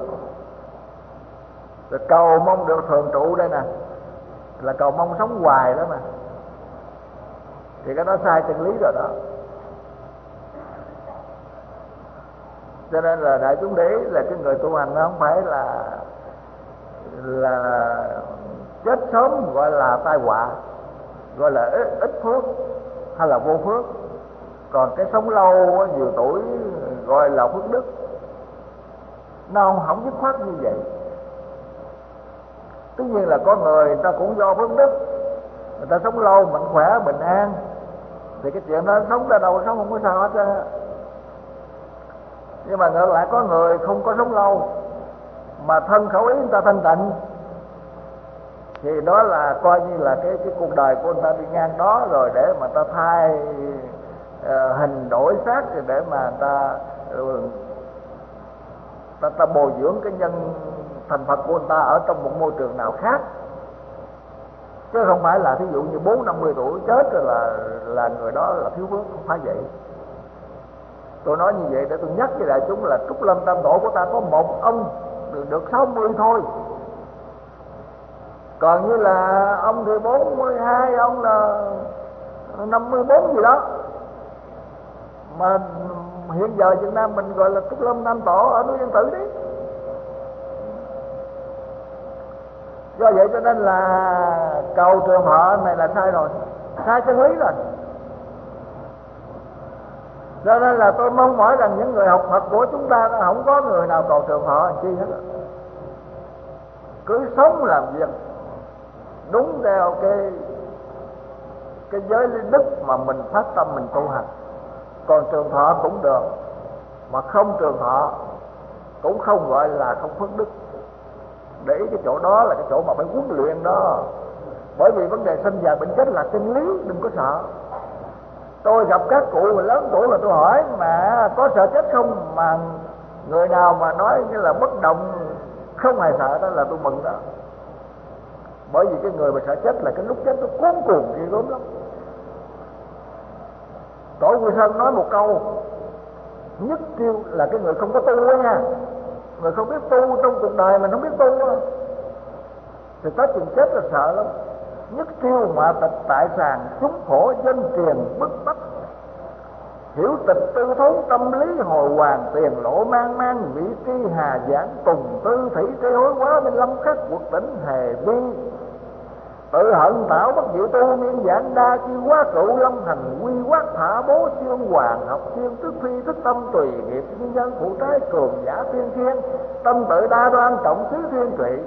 Rồi cầu mong được thường trụ đây nè, là cầu mong sống hoài đó mà. Thì cái đó sai chân lý rồi đó. Cho nên là đại chúng để ý là cái người tu hành nó không phải là là chết sớm gọi là tai họa, gọi là ít, ít phước hay là vô phước. Còn cái sống lâu nhiều tuổi gọi là phước đức. Nó không, không dứt khoát như vậy. Tất nhiên là có người, người ta cũng do phước đức, người ta sống lâu mạnh khỏe bình an, thì cái chuyện đó sống ra đâu sống không có sao hết á. Nhưng mà ngược lại có người không có sống lâu mà thân khẩu ý người ta thanh tịnh, thì đó là coi như là cái cái cuộc đời của người ta đi ngang đó rồi, để mà ta thay uh, hình đổi xác, để mà người ta uh, ta, ta bồi dưỡng cái nhân thành Phật của người ta ở trong một môi trường nào khác, chứ không phải là thí dụ như bốn năm mươi tuổi chết rồi là là người đó là thiếu phước, không phải vậy. Tôi nói như vậy để tôi nhắc với đại chúng là Trúc Lâm Tam Tổ của ta có một ông được sáu mươi thôi, còn như là ông thì bốn mươi hai, ông là năm mươi bốn gì đó. Mà hiện giờ Việt Nam mình gọi là Trúc Lâm Tam Tổ ở núi Yên Tử đấy. Do vậy cho nên là cầu trường thọ này là sai rồi, sai chân lý rồi. Cho nên là tôi mong mỏi rằng những người học Phật của chúng ta không có người nào cầu trường thọ làm chi hết. Cứ sống làm việc đúng theo cái cái giới lý đức mà mình phát tâm mình tu hành. Còn trường thọ cũng được, mà không trường thọ cũng không gọi là không phước đức. Để ý cái chỗ đó là cái chỗ mà phải huấn luyện đó. Bởi vì vấn đề sinh già bệnh chết là chân lý, đừng có sợ. Tôi gặp các cụ lớn tuổi mà tôi hỏi mà có sợ chết không, mà người nào mà nói như là bất động không hề sợ, đó là tôi mừng đó. Bởi vì cái người mà sợ chết là cái lúc chết nó cuốn cuồng ghê gớm lắm. Tổ Quy Sơn nói một câu nhất tiêu là cái người không có tu đó nha, người không biết tu trong cuộc đời mình không biết tu đó, thì tới chừng chết là sợ lắm. Nhất tiêu mà tịch tại sàn, chúng khổ dân triền bức bách, hiểu tịch tư thốn tâm lý hồi hoàng, tiền lộ mang mang vị tri hà giảng tùng tư thủy thế hối quá bên lâm khắc cuộc tỉnh hề vi, tự hận tạo bất diệu tu miên giảng đa chi quá cựu lâm hành quy quát thả bố siêu hoàng học siêu tức phi thức tâm tùy nghiệp nhân dân phụ trái cường giả tiên thiên tâm tự đa đoan trọng xứ thiên trụy,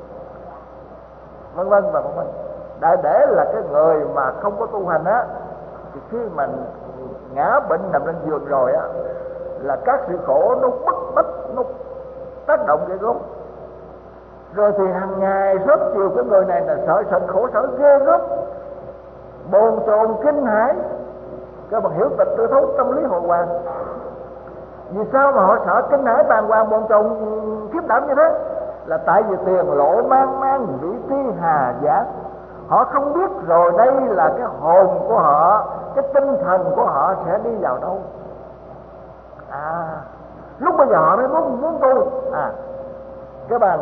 vân vân và vân vân. Đại để là cái người mà không có tu hành á, thì khi mà ngã bệnh nằm lên giường rồi á, là các sự khổ nó bức bách, nó tác động cái gốc. Rồi thì hàng ngày sớm chiều cái người này là sợ sệt khổ sở ghê gớm, bồn chồn kinh hãi. Các bạn hiểu tịch tư thấu tâm lý hồi hoàng. Vì sao mà họ sợ kinh hãi bàng hoàng bồn chồn khiếp đảm như thế? Là tại vì tiền lộ mang mang vị trí hà giả. Họ không biết rồi đây là cái hồn của họ, cái tinh thần của họ sẽ đi vào đâu. À, lúc bây giờ họ mới muốn muốn tu. À, cái bằng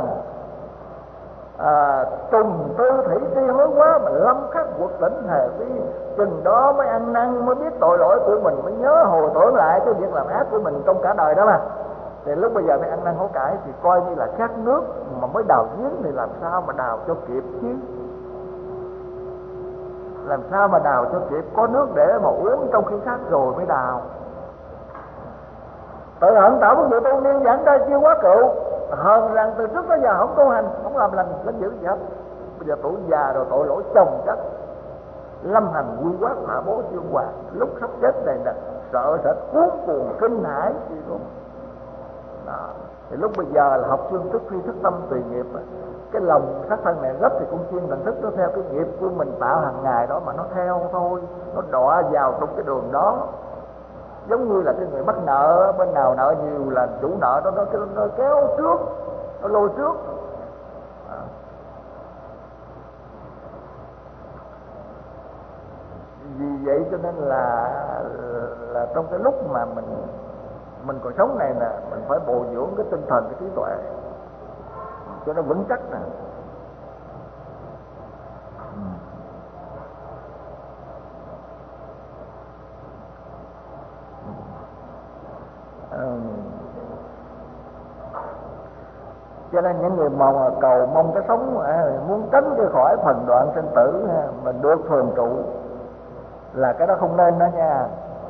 à, trùng tư thủy tri hối quá mà lâm khắc quật tỉnh hề vi, chừng đó mới ăn năn, mới biết tội lỗi của mình, mới nhớ hồi tưởng lại cái việc làm ác của mình trong cả đời đó mà. Thì lúc bây giờ mới ăn năn hối cải thì coi như là khát nước mà mới đào giếng, thì làm sao mà đào cho kịp chứ, làm sao mà đào cho kịp, có nước để mà uống trong khi khát rồi mới đào. Tự hận tạo một người tu niên giảng đây chưa quá cựu, hơn rằng từ trước tới giờ không tu hành, không làm lành lãnh dữ gì hết. Bây giờ tuổi già rồi tội lỗi chồng chất, lâm hành quy quát hạ bố dương hoàng, lúc sắp chết này nè sợ sệt cuốn cuồng kinh hãi gì luôn. Đó. Thì lúc bây giờ là học chương thức phi thức tâm tùy nghiệp, cái lòng sắc thân này rất thì con chim nhận thức nó theo cái nghiệp của mình tạo hàng ngày đó mà nó theo thôi, nó đọa vào trong cái đường đó. Giống như là cái người mắc nợ, bên nào nợ nhiều là chủ nợ đó nó, nó, nó kéo trước, nó lôi trước. À. Vì vậy cho nên là là trong cái lúc mà mình mình còn sống này nè, mình phải bồi dưỡng cái tinh thần, cái trí tuệ cho nó vững chắc nè. Cho nên những người mà cầu mong cái sống, muốn tránh cái khỏi phần đoạn sinh tử mình được thường trụ là cái đó không nên đó nha.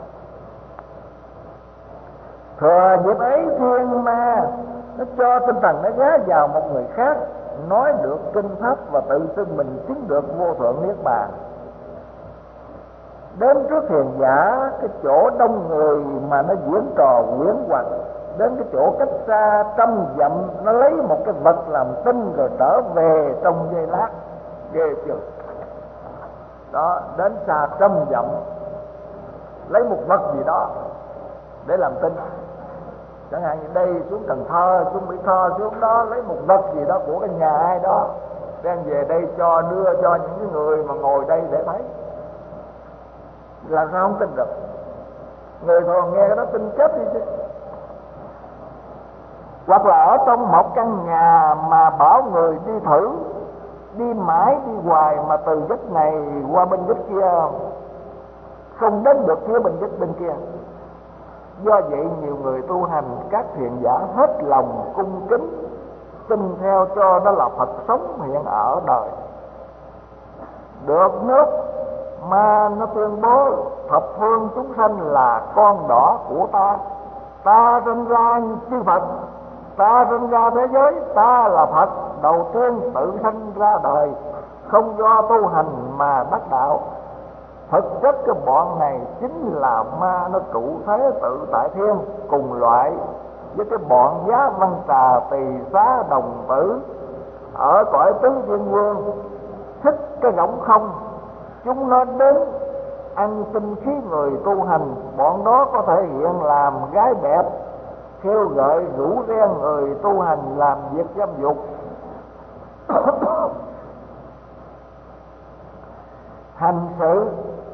Thừa dịp ấy thiên ma nó cho tinh thần nó gá vào một người khác, nói được kinh pháp và tự xưng mình chứng được vô thượng niết bàn. Đến trước hiền giả, cái chỗ đông người mà nó diễn trò quyến hoặc, đến cái chỗ cách xa trăm dặm nó lấy một cái vật làm tin rồi trở về trong giây lát, ghê chưa. Đó, đến xa trăm dặm lấy một vật gì đó để làm tin. Chẳng hạn như đây xuống Cần Thơ, xuống Mỹ Tho, xuống đó lấy một vật gì đó của cái nhà ai đó đem về đây cho, đưa cho những cái người mà ngồi đây để thấy. Làm sao không tin được? Người thường nghe cái đó tin chết đi chứ. Hoặc là ở trong một căn nhà mà bảo người đi thử, đi mãi đi hoài mà từ vách này qua bên vách kia không đến được phía bên vách bên kia. Do vậy nhiều người tu hành, các thiện giả hết lòng cung kính, tin theo cho đó là Phật sống hiện ở đời. Được nước mà nó tuyên bố thập phương chúng sanh là con đỏ của ta, ta sinh ra chư Phật, ta sinh ra thế giới, ta là Phật đầu tiên tự sanh ra đời, không do tu hành mà đắc đạo. Thực chất cái bọn này chính là ma, nó trụ thế tự tại thiên, cùng loại với cái bọn Giá Văn Trà Tỳ Xá Đồng Tử ở cõi tứ thiên vương, thích cái rỗng không. Chúng nó đến ăn tinh khí người tu hành, bọn đó có thể hiện làm gái đẹp, kêu gợi rủ rê người tu hành làm việc dâm dục. Hành sự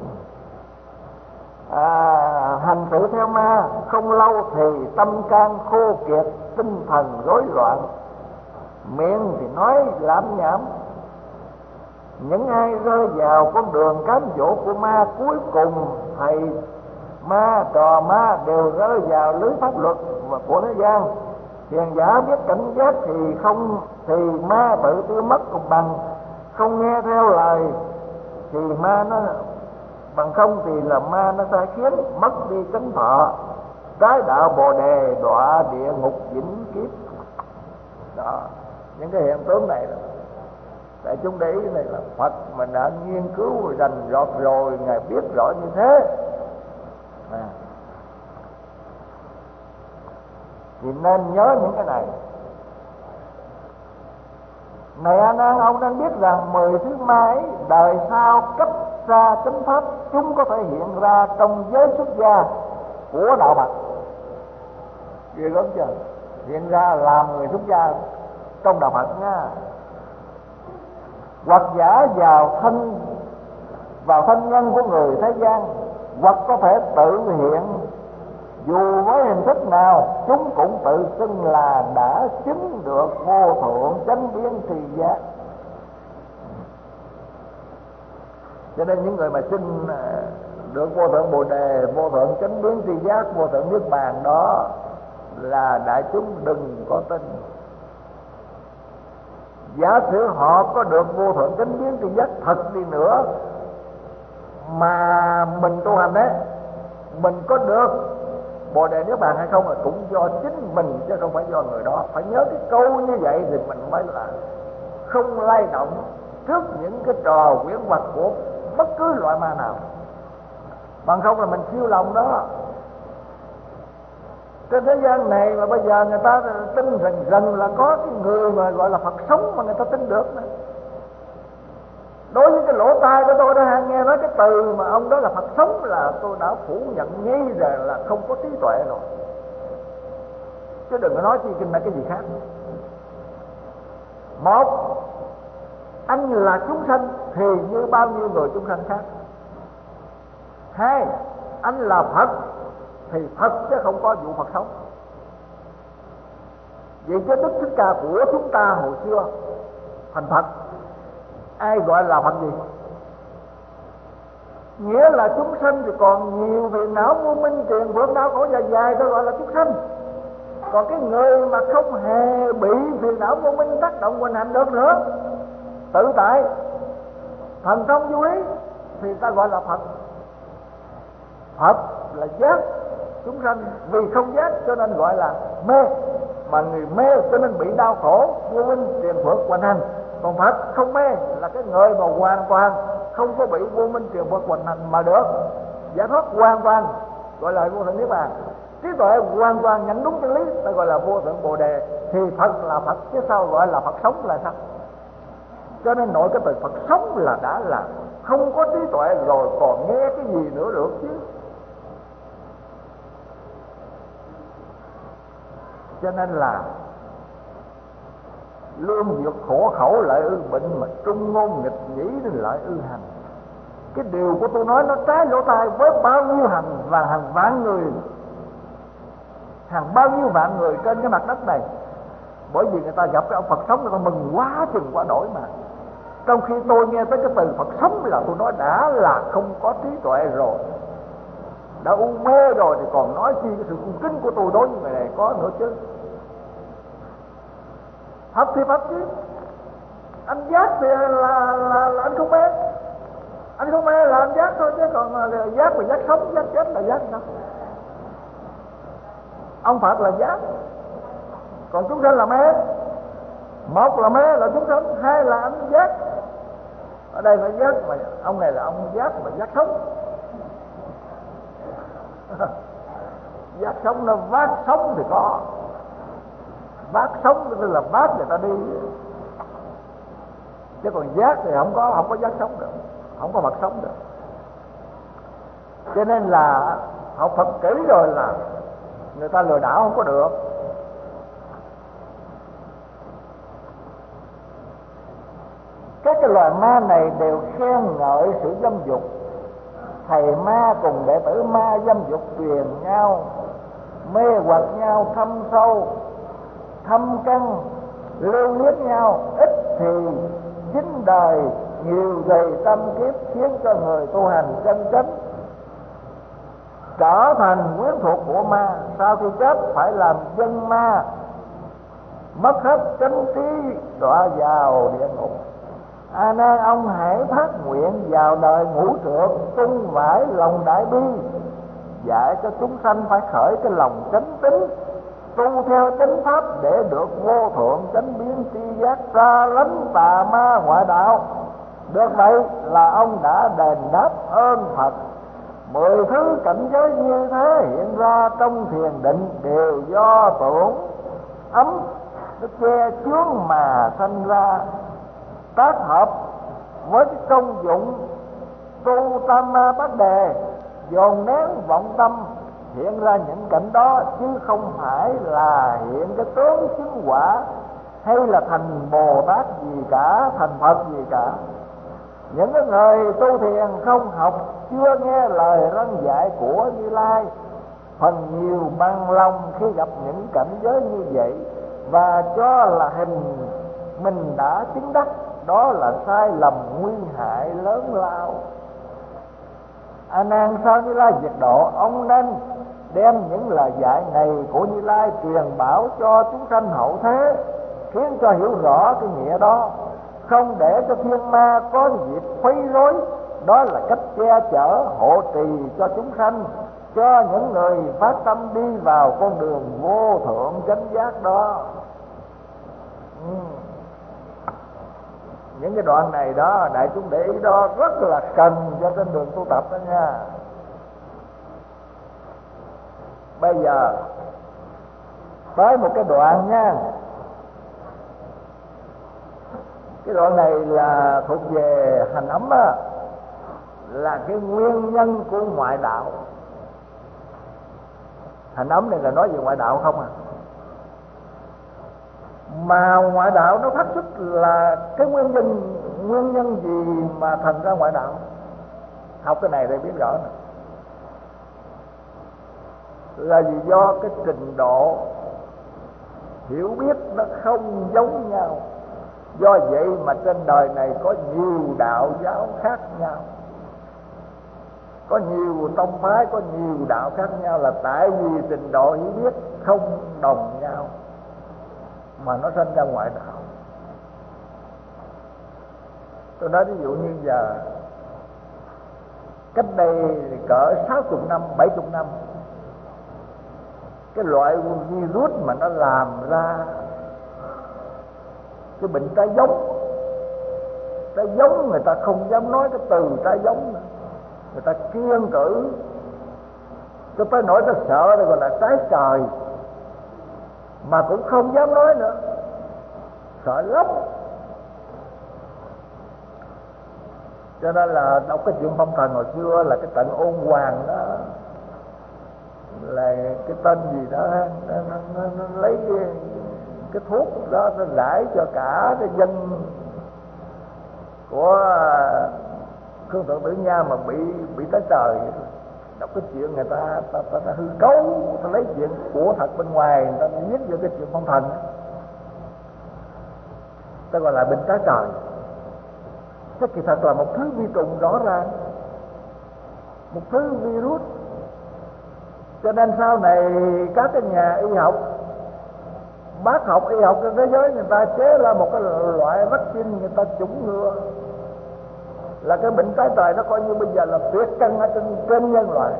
à, hành sự theo ma, không lâu thì tâm can khô kiệt, tinh thần rối loạn, miệng thì nói lảm nhảm. Những ai rơi vào con đường cám dỗ của ma, cuối cùng thầy ma, trò ma đều rơi vào lưới pháp luật và của thế gian. Hiền giả biết cảnh giác thì không thì ma tự tiêu mất cùng bằng, không nghe theo lời thì ma nó bằng không thì là ma nó sai khiến, mất đi chánh thọ, trái đạo bồ đề, đọa địa ngục vĩnh kiếp. Đó, những cái hiện tượng này đó, tại chúng để ý này là Phật mình đã nghiên cứu rồi rành rọt rồi, Ngài biết rõ như thế. À, thì nên nhớ những cái này. Này A Nan, ông nên biết rằng mười thứ ma ấy đời sau cấp ra chánh pháp, chúng có thể hiện ra trong giới xuất gia của đạo Phật. Ghê lắm chưa? Hiện ra làm người xuất gia trong đạo Phật nha. Hoặc giả vào thân vào thân nhân của người thế gian, hoặc có thể tự hiện dù với hình hiền thức nào chúng cũng tự xưng là đã chứng được vô thượng chánh biến tri giác. Cho nên những người mà xin được vô thượng bồ đề, vô thượng chánh biến tri giác, vô thượng niết bàn đó là đại chúng đừng có tin. Giả sử họ có được vô thượng chánh biến tri giác thật đi nữa mà mình tu hành đấy, mình có được bồ đề niết bàn hay không là cũng do chính mình chứ không phải do người đó. Phải nhớ cái câu như vậy thì mình mới là không lay động trước những cái trò quyến hoặc của bất cứ loại ma nào. Bằng không là mình siêu lòng đó. Trên thế gian này mà bây giờ người ta tin rằng rằng là có cái người mà gọi là Phật sống mà người ta tin được nữa. Đối với cái lỗ tai của tôi đã nghe nói cái từ mà ông đó là Phật sống là tôi đã phủ nhận ngay rằng là không có trí tuệ rồi. Chứ đừng có nói chi kinh là cái gì khác. Một, anh là chúng sanh thì như bao nhiêu người chúng sanh khác. Hai, anh là Phật thì Phật chứ không có vụ Phật sống. Vậy chứ Đức Thích Ca của chúng ta hồi xưa thành Phật, ai gọi là Phật gì? Nghĩa là chúng sanh thì còn nhiều phiền não vô minh tiền vượng đau khổ dài dài tôi gọi là chúng sanh. Còn cái người mà không hề bị phiền não vô minh tác động hoành hành được nữa, tự tại thần thông vô ý thì ta gọi là Phật. Phật là giác chúng sanh, vì không giác cho nên gọi là mê, mà người mê cho nên bị đau khổ vô minh tiền phước hoành hành. Còn Phật không mê là cái người mà hoàn toàn không có bị vô minh tiền phước hoành hành mà được giải thoát hoàn toàn, gọi là vô thượng niết bàn. Trí tuệ hoàn toàn nhận đúng chân lý ta gọi là vô thượng bồ đề. Thì Phật là Phật chứ sao gọi là Phật sống là sao? Cho nên nội cái từ Phật sống là đã là không có trí tuệ rồi còn nghe cái gì nữa được chứ. Cho nên là lương dược khổ khẩu lại ư bệnh, mà trung ngôn nghịch nhĩ lại ư hành. Cái điều của tôi nói nó trái lỗ tai với bao nhiêu hành và hàng vạn người, hàng bao nhiêu vạn người trên cái mặt đất này. Bởi vì người ta gặp cái ông Phật sống người ta mừng quá chừng quá nổi mà. Trong khi tôi nghe tới cái từ Phật sống là tôi nói đã là không có trí tuệ rồi, đã u mê rồi thì còn nói chi cái sự cung kính của tôi đối với người này có nữa chứ. Phật thì Phật chứ, anh giác thì là, là, là anh không mê, anh không mê là anh giác thôi, chứ còn là giác mà giác sống giác chết là giác sao? Ông Phật là giác, còn chúng sanh là mê. Một là mê là chúng sanh, hai là anh giác. Ở đây là giác mà ông này là ông giác mà giác sống. Giác sống nó vác sống thì có, vác sống tức là vác người ta đi, chứ còn giác thì không có, không có giác sống được, không có Phật sống được. Cho nên là học Phật kỹ rồi là người ta lừa đảo không có được. Các cái loài ma này đều khen ngợi sự dâm dục. Thầy ma cùng đệ tử ma dâm dục truyền nhau, mê hoặc nhau thâm sâu, thâm căn, lưu luyến nhau. Ít thì chính đời, nhiều thì tâm kiếp, khiến cho người tu hành chân chánh trở thành quyến thuộc của ma. Sau khi chết phải làm dân ma, mất hết chánh trí, đọa vào địa ngục. A Nan, ông hãy phát nguyện vào đời ngũ trượng, tung vải lòng đại bi, dạy cho chúng sanh phải khởi cái lòng chánh tín, tu theo chánh pháp để được vô thượng chánh biến tri giác, xa lánh tà ma ngoại đạo. Được vậy là ông đã đền đáp ơn Phật. Mười thứ cảnh giới như thế hiện ra trong thiền định đều do tưởng ấm nó che chướng mà sanh ra, tác hợp với cái công dụng tu tam ma bát đề, dồn nén vọng tâm hiện ra những cảnh đó, chứ không phải là hiện cái tướng chứng quả hay là thành Bồ Tát gì cả, thành Phật gì cả. Những cái người tu thiền không học, chưa nghe lời răn dạy của Như Lai, phần nhiều bằng lòng khi gặp những cảnh giới như vậy, và cho là hình mình đã chứng đắc, đó là sai lầm nguy hại lớn lao. A Nan, sau Như Lai diệt độ, ông nên đem những lời dạy này của Như Lai truyền bảo cho chúng sanh hậu thế, khiến cho hiểu rõ cái nghĩa đó, không để cho thiên ma có dịp quấy rối. Đó là cách che chở hộ trì cho chúng sanh, cho những người phát tâm đi vào con đường vô thượng chánh giác đó. ừ. Những cái đoạn này đó, đại chúng để ý đó, rất là cần cho trên đường tu tập đó nha. Bây giờ tới một cái đoạn nha. Cái đoạn này là thuộc về hành ấm á, là cái nguyên nhân của ngoại đạo. Hành ấm này là nói về ngoại đạo không à. Mà ngoại đạo nó phát xuất là cái nguyên nhân nguyên nhân gì mà thành ra ngoại đạo? Học cái này để biết rõ này. Là vì do cái trình độ hiểu biết nó không giống nhau. Do vậy mà trên đời này có nhiều đạo giáo khác nhau, có nhiều tông phái, có nhiều đạo khác nhau, là tại vì trình độ hiểu biết không đồng nhau mà nó sinh ra ngoại đạo. Tôi nói ví dụ như giờ, cách đây cỡ sáu mươi năm, bảy mươi năm, cái loại virus mà nó làm ra cái bệnh trái giống. Trái giống người ta không dám nói cái từ trái giống nữa, người ta kiêng cử, cho tới nỗi ta sợ đây gọi là trái trời, mà cũng không dám nói nữa, sợ lắm. Cho nên là đọc cái chuyện phong thần hồi xưa là cái trận Ôn Hoàng đó, là cái tên gì đó, nó, nó, nó, nó lấy cái, cái thuốc đó nó rải cho cả cái dân của Khương Thượng Tử Nha mà bị bị tới trời. Đọc cái chuyện người ta ta, ta, ta hư cấu, ta lấy chuyện của thật bên ngoài, người ta viết vô cái chuyện phong thần, ta gọi là bệnh trái trời. Chứ kỳ thật là một thứ vi trùng rõ ràng, một thứ virus. Cho nên sau này các cái nhà y học, bác học y học trên thế giới, người ta chế ra một cái loại vaccine người ta chủng ngừa, là cái bệnh trái trời nó coi như bây giờ là tuyệt căn ở trên, trên nhân loại.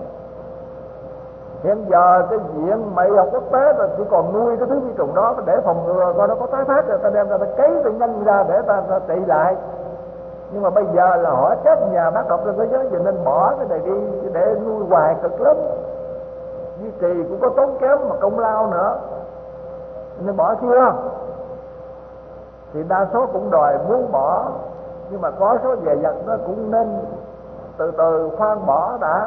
Hiện giờ cái viện mà y học quốc tế là chỉ còn nuôi cái thứ vi trùng đó để phòng ngừa coi nó có tái phát, rồi ta đem ra ta cấy tự nhân ra để ta, ta trị lại. Nhưng mà bây giờ là họ chết nhà bác học trên thế giới, cho nên bỏ cái này đi để nuôi hoài cực lắm, duy trì cũng có tốn kém mà công lao nữa, nên bỏ chưa. Thì đa số cũng đòi muốn bỏ, nhưng mà có số về vật nó cũng nên từ từ khoan bỏ đã.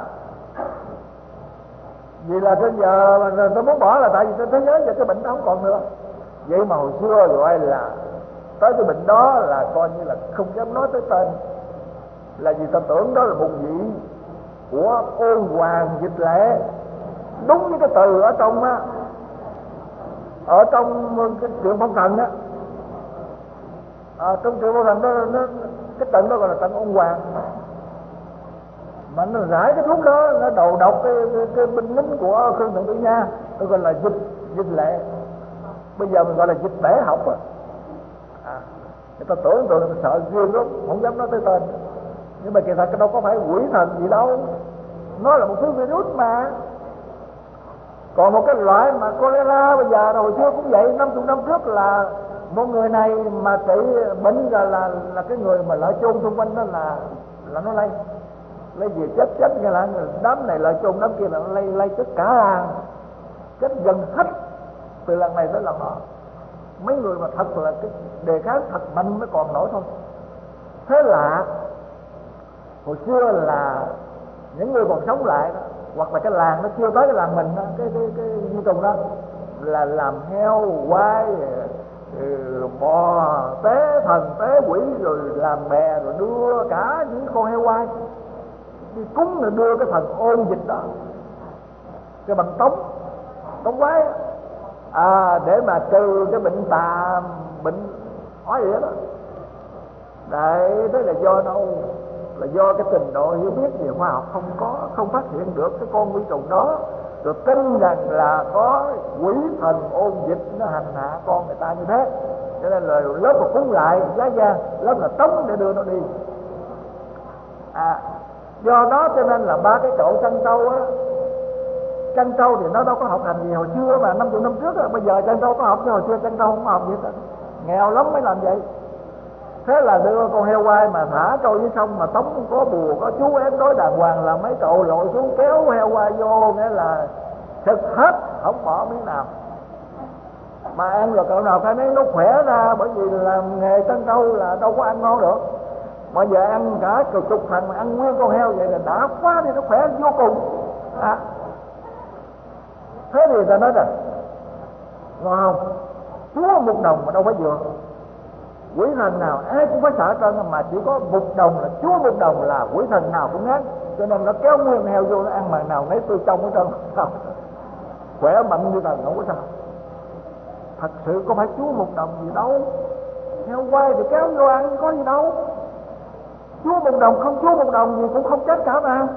Vì là trên giờ mà tôi muốn bỏ là tại vì trên thế giới giờ cái bệnh đó không còn nữa. Vậy mà hồi xưa gọi là tới cái bệnh đó là coi như là không dám nói tới tên, là vì ta tưởng đó là một vị của Ôn Hoàng Dịch Lệ. Đúng như cái từ ở trong á, ở trong cái chuyện phong thần á, à, trong chuyện phong thần đó, nó, cái trận đó gọi là trận Ôn Hoàng, mà nó rải cái thuốc đó, nó đầu độc cái, cái, cái binh lính của Khương Thượng Tử Nha, nó gọi là dịch dịch lệ. Bây giờ mình gọi là dịch bể học á. À, người ta tưởng tượng, người ta sợ ghê lắm, không dám nói tới tên. Nhưng mà kỳ thật cái đâu có phải quỷ thần gì đâu, nó là một thứ virus mà. Còn một cái loại mà cholera bây giờ, hồi xưa cũng vậy, năm mươi năm trước là một người này mà trị bệnh là là là cái người mà lợi chôn xung quanh đó là là nó lây, lây gì chết chết như là đám này lợi chôn đám kia là nó lây lây tất cả làng, chết gần hết từ lần này tới lần nọ. Mấy người mà thật là cái đề kháng thật mạnh mới còn nổi thôi. Thế lạ, hồi xưa là những người còn sống lại đó, hoặc là cái làng nó chưa tới cái làng mình đó, cái cái cái di trùng đó là làm heo quay, bò tế thần tế quỷ, rồi làm bè, rồi đưa cả những con heo quay đi cúng, rồi đưa cái thần ôn dịch đó. cái bằng tống tống quái à, để mà trừ cái bệnh tà bệnh ói vậy đó. Đấy, đó là do đâu? Là do cái trình độ hiểu biết về khoa học không có, không phát hiện được cái con vi trùng đó, rồi tin rằng là có quỷ thần ôn dịch nó hành hạ con người ta như thế, cho nên là lớp mà cúng lại giá gian, lớp là tống để đưa nó đi. À, do đó cho nên là ba cái cậu trăn trâu á, trăn trâu thì nó đâu có học hành gì hồi xưa mà năm chục năm trước á, bây giờ trăn trâu có học chứ hồi xưa trăn trâu không học gì hết, nghèo lắm mới làm vậy. Thế là đưa con heo quay mà thả trôi dưới sông mà tống có bùa có chú ém đối đàng hoàng, là mấy cậu lội xuống kéo heo quay vô, nghĩa là thực hết không bỏ miếng nào. Mà ăn rồi cậu nào phải thấy nó khỏe ra, bởi vì làm nghề trăn trâu là đâu có ăn ngon được. Mà giờ ăn cả chục thằng mà ăn nguyên con heo vậy là đã quá đi, nó khỏe vô cùng. À, thế thì ta nói rằng ngon không? Chúa một đồng mà đâu phải vừa. Quỷ thần nào ai cũng phải sợ trơn, mà chỉ có một đồng là Chúa một đồng là quỷ thần nào cũng ngán, cho nên nó kéo nguyên heo vô nó ăn, mà nào nấy tôi trong hết trơn. Sao khỏe mạnh như thần không có sao. Thật sự có phải Chúa một đồng gì đâu, heo quay thì kéo vô ăn có gì đâu. Chúa một đồng không Chúa một đồng gì cũng không chết cả mà.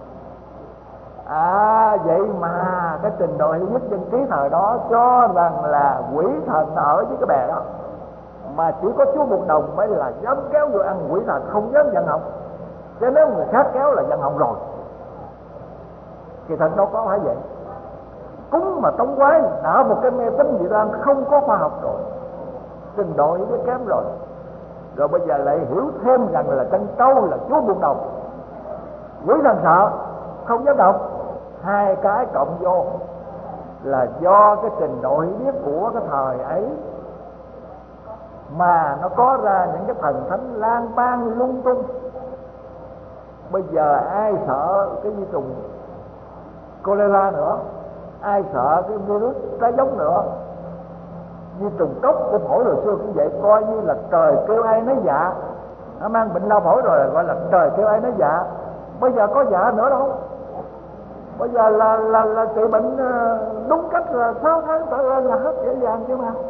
À vậy mà cái trình độ hiểu biết dân trí thời đó cho rằng là quỷ thần ở với cái bè đó, mà chỉ có Chúa một đồng mới là dám kéo vô ăn, quỷ thần không dám vận họng. Chứ nếu người khác kéo là vận họng rồi. Kỳ thật đâu có phải vậy. Cúng mà tống quái đã một cái mê tín dị đoan không có khoa học rồi, trình độ hiểu biết kém rồi. Rồi bây giờ lại hiểu thêm rằng là trăn trâu là Chúa một đồng, quỷ thần sợ không dám động. Hai cái cộng vô là do cái trình độ hiểu biết của cái thời ấy mà nó có ra những cái thần thánh lang bang lung tung. Bây giờ ai sợ cái vi trùng cholera nữa, ai sợ cái virus trái giống nữa. Vi trùng cốc của phổi hồi xưa cũng vậy, coi như là trời kêu ai nấy dạ. Nó mang bệnh lao phổi rồi gọi là trời kêu ai nấy dạ. Bây giờ có dạ nữa đâu. Bây giờ là là là trị bệnh đúng cách là sáu tháng trở lên là hết dễ dàng chứ mà.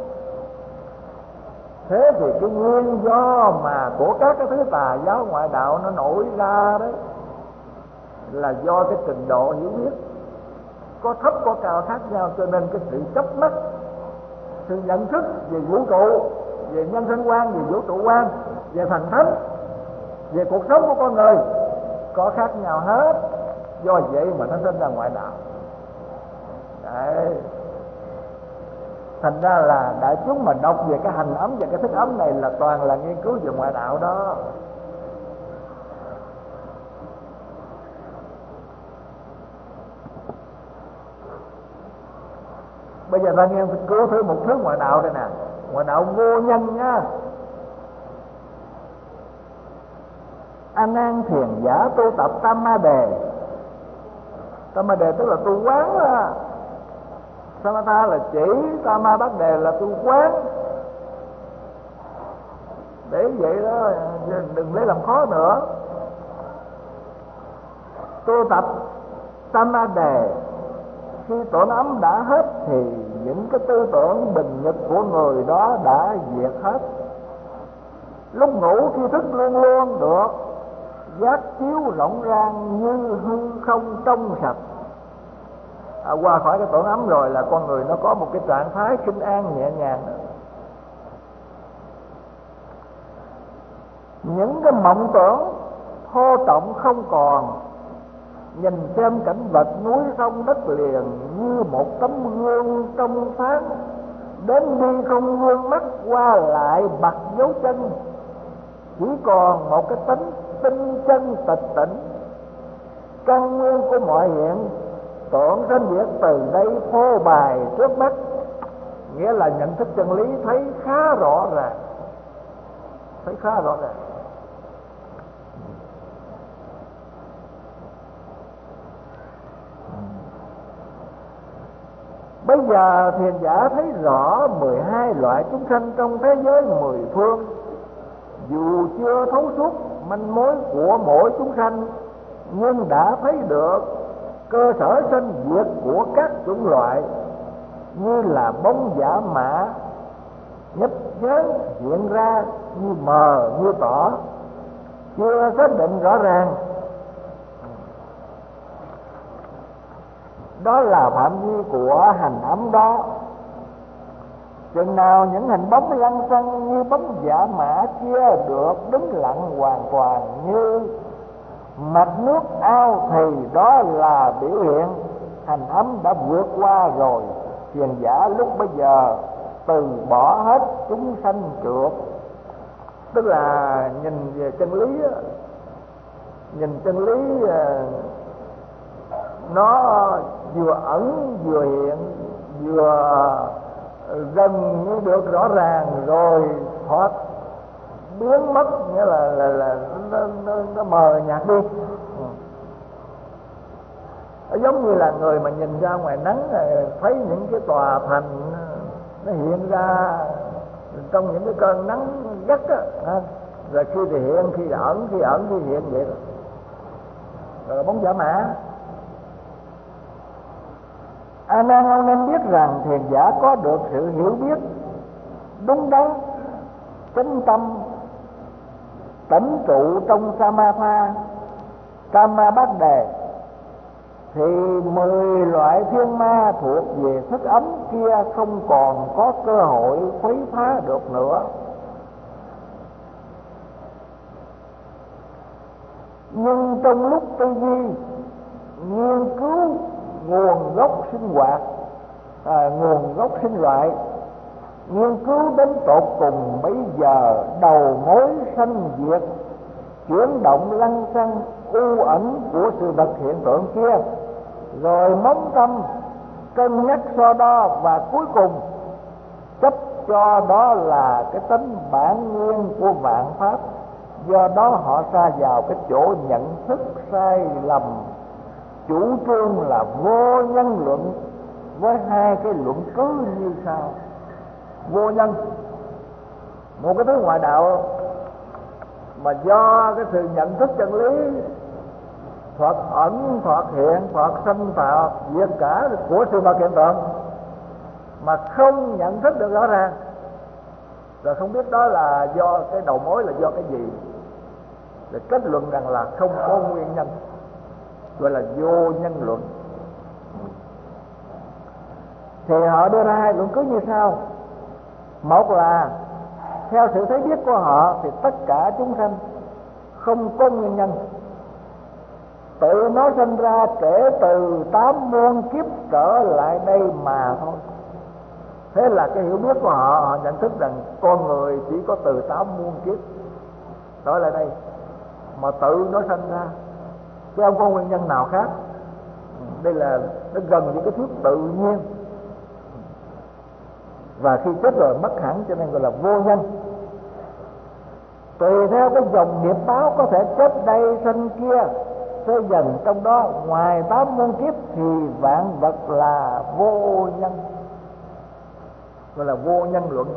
Thế thì cái nguyên do mà của các cái thứ tà giáo ngoại đạo nó nổi ra đấy là do cái trình độ hiểu biết có thấp có cao khác nhau, cho nên cái sự chấp mắc, sự nhận thức về vũ trụ, về nhân sinh quan, về vũ trụ quan, về thần thánh, về cuộc sống của con người có khác nhau hết. Do vậy mà nó sinh ra ngoại đạo. Đấy. Thành ra là đại chúng mà đọc về cái hành ấm và cái thức ấm này là toàn là nghiên cứu về ngoại đạo đó. Bây giờ ta nghe cứu thứ một thứ ngoại đạo đây nè, ngoại đạo vô nhân nha. A Nan thiền giả tu tập Tam Ma Đề. Tam Ma Đề tức là tu quán á. Samatha là chỉ, Tam Ma Bát Đề là tu quán. Để vậy đó, đừng lấy làm khó nữa. Tu tập Tam Ma Đề, khi tưởng ấm đã hết thì những cái tư tưởng bình nhật của người đó đã diệt hết. Lúc ngủ khi thức luôn luôn được giác chiếu rộng ràng như hư không trong sạch. À, qua khỏi cái tưởng ấm rồi là con người nó có một cái trạng thái sinh an nhẹ nhàng. Những cái mộng tưởng thô trọng không còn, nhìn xem cảnh vật núi sông đất liền như một tấm gương trong sáng, đến đi không gương mắt, qua lại bặt dấu chân, chỉ còn một cái tính tinh chân tịch tỉnh. Căn nguyên của mọi hiện tưởng sanh diệt từ đây phô bày trước mắt, nghĩa là nhận thức chân lý thấy khá rõ ràng, thấy khá rõ ràng. Bây giờ thiền giả thấy rõ mười hai loại chúng sanh trong thế giới mười phương, dù chưa thấu suốt manh mối của mỗi chúng sanh, nhưng đã thấy được cơ sở sanh diệt của các chủng loại như là bóng giả mã, nhấp nhán hiện ra như mờ như tỏ, chưa xác định rõ ràng. Đó là phạm vi của hành ấm đó. Chừng nào những hình bóng lăng xăng như bóng giả mã kia được đứng lặng hoàn toàn như mặt nước ao, thì đó là biểu hiện hành ấm đã vượt qua rồi. Thiền giả lúc bây giờ từ bỏ hết chúng sanh trượt. Tức là nhìn về chân lý, nhìn chân lý nó vừa ẩn vừa hiện, vừa gần như được rõ ràng rồi thoát biến mất, nghĩa là là là nó, nó, nó mờ nhạt đi. Nó giống như là người mà nhìn ra ngoài nắng thấy những cái tòa thành nó hiện ra trong những cái cơn nắng gắt á, rồi khi thì hiện, khi ẩn, khi ẩn, khi hiện vậy, rồi là bóng giả mã. A Nan ông nên biết rằng thiền giả có được sự hiểu biết đúng đắn, chánh tâm, tĩnh trụ trong Samatha, Kama Bát Đề, thì mười loại thiên ma thuộc về thức ấm kia không còn có cơ hội khuấy phá được nữa. Nhưng trong lúc tư duy nghiên cứu nguồn gốc sinh hoạt, à, nguồn gốc sinh loại, nghiên cứu đến tột cùng, bây giờ đầu mối sanh diệt, chuyển động lăng xăng u ẩn của sự vật hiện tượng kia, rồi móng tâm cân nhắc so đo, và cuối cùng chấp cho đó là cái tính bản nguyên của vạn pháp. Do đó họ sa vào cái chỗ nhận thức sai lầm, chủ trương là vô nhân luận, với hai cái luận cứ như sau. Vô nhân, một cái thứ ngoại đạo mà do cái sự nhận thức chân lý thoạt ẩn, thoạt hiện, thoạt sanh, thoạt diệt cả của sự vật hiện tượng, mà không nhận thức được rõ ràng, rồi không biết đó là do cái đầu mối là do cái gì, rồi kết luận rằng là không có nguyên nhân, gọi là vô nhân luận. Thì họ đưa ra hai luận cứ như sau. Một là theo sự thấy biết của họ thì tất cả chúng sanh không có nguyên nhân, tự nó sinh ra kể từ tám muôn kiếp trở lại đây mà thôi. Thế là cái hiểu biết của họ, họ nhận thức rằng con người chỉ có từ tám muôn kiếp trở lại đây mà tự nó sinh ra, chứ không có nguyên nhân nào khác. Đây là nó gần như cái thuyết tự nhiên, và khi chết rồi mất hẳn, cho nên gọi là vô nhân. Tùy theo cái dòng nghiệp báo có thể chết đây sinh kia, sẽ dần trong đó ngoài tám muôn kiếp thì vạn vật là vô nhân, gọi là vô nhân luận.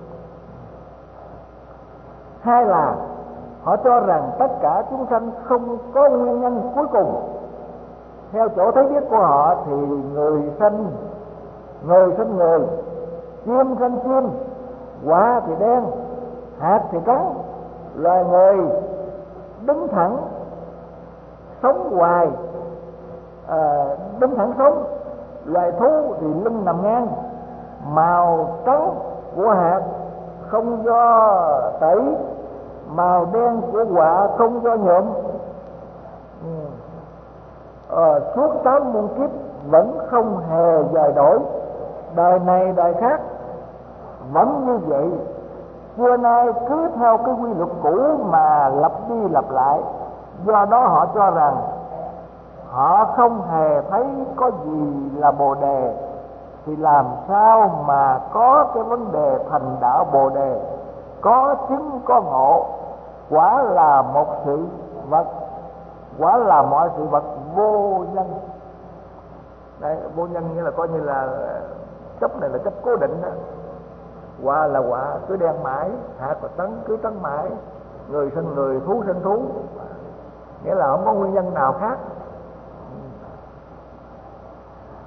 Hai là họ cho rằng tất cả chúng sanh không có nguyên nhân cuối cùng. Theo chỗ thấy biết của họ thì người sanh người sanh người, chim sanh chim, quả thì đen, hạt thì trắng. Loài người đứng thẳng sống hoài, à, đứng thẳng sống. Loài thú thì lưng nằm ngang. Màu trắng của hạt không do tẩy, màu đen của quả không do nhuộm. ừ. à, Suốt tám muôn kiếp vẫn không hề dời đổi, đời này đời khác vẫn như vậy. Xưa nay cứ theo cái quy luật cũ mà lặp đi lặp lại. Do đó họ cho rằng họ không hề thấy có gì là bồ đề, thì làm sao mà có cái vấn đề thành đạo bồ đề, có chứng có ngộ. Quả là một sự vật, quả là mọi sự vật vô nhân. Đấy, vô nhân nghĩa là coi như là chấp này là chấp cố định đó. Quả là quả cứ đen mãi, hạt và trắng cứ trắng mãi, người sinh người, thú sinh thú, nghĩa là không có nguyên nhân nào khác.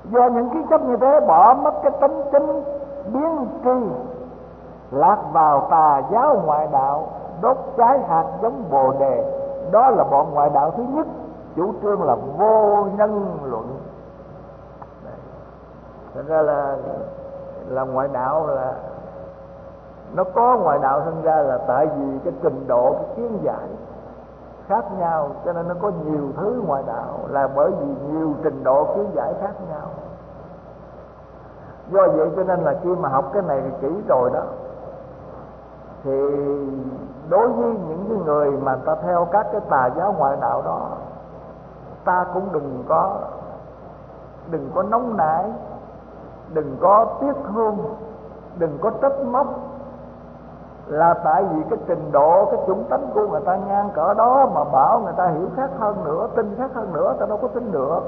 Do những kiến chấp như thế bỏ mất cái tính chính biến tri, lạc vào tà giáo ngoại đạo, đốt cháy hạt giống bồ đề. Đó là bọn ngoại đạo thứ nhất, chủ trương là vô nhân luận. Thật ra là là ngoại đạo là nó có ngoại đạo sinh ra là tại vì cái trình độ, cái kiến giải khác nhau, cho nên nó có nhiều thứ ngoại đạo, là bởi vì nhiều trình độ kiến giải khác nhau. Do vậy cho nên là khi mà học cái này thì kỹ rồi đó, thì đối với những cái người mà ta theo các cái tà giáo ngoại đạo đó, ta cũng đừng có đừng có nóng nảy, đừng có tiếc thương, đừng có trách móc, là tại vì cái trình độ, cái chủng tánh của người ta ngang cỡ đó mà bảo người ta hiểu khác hơn nữa, tin khác hơn nữa, ta đâu có tin được.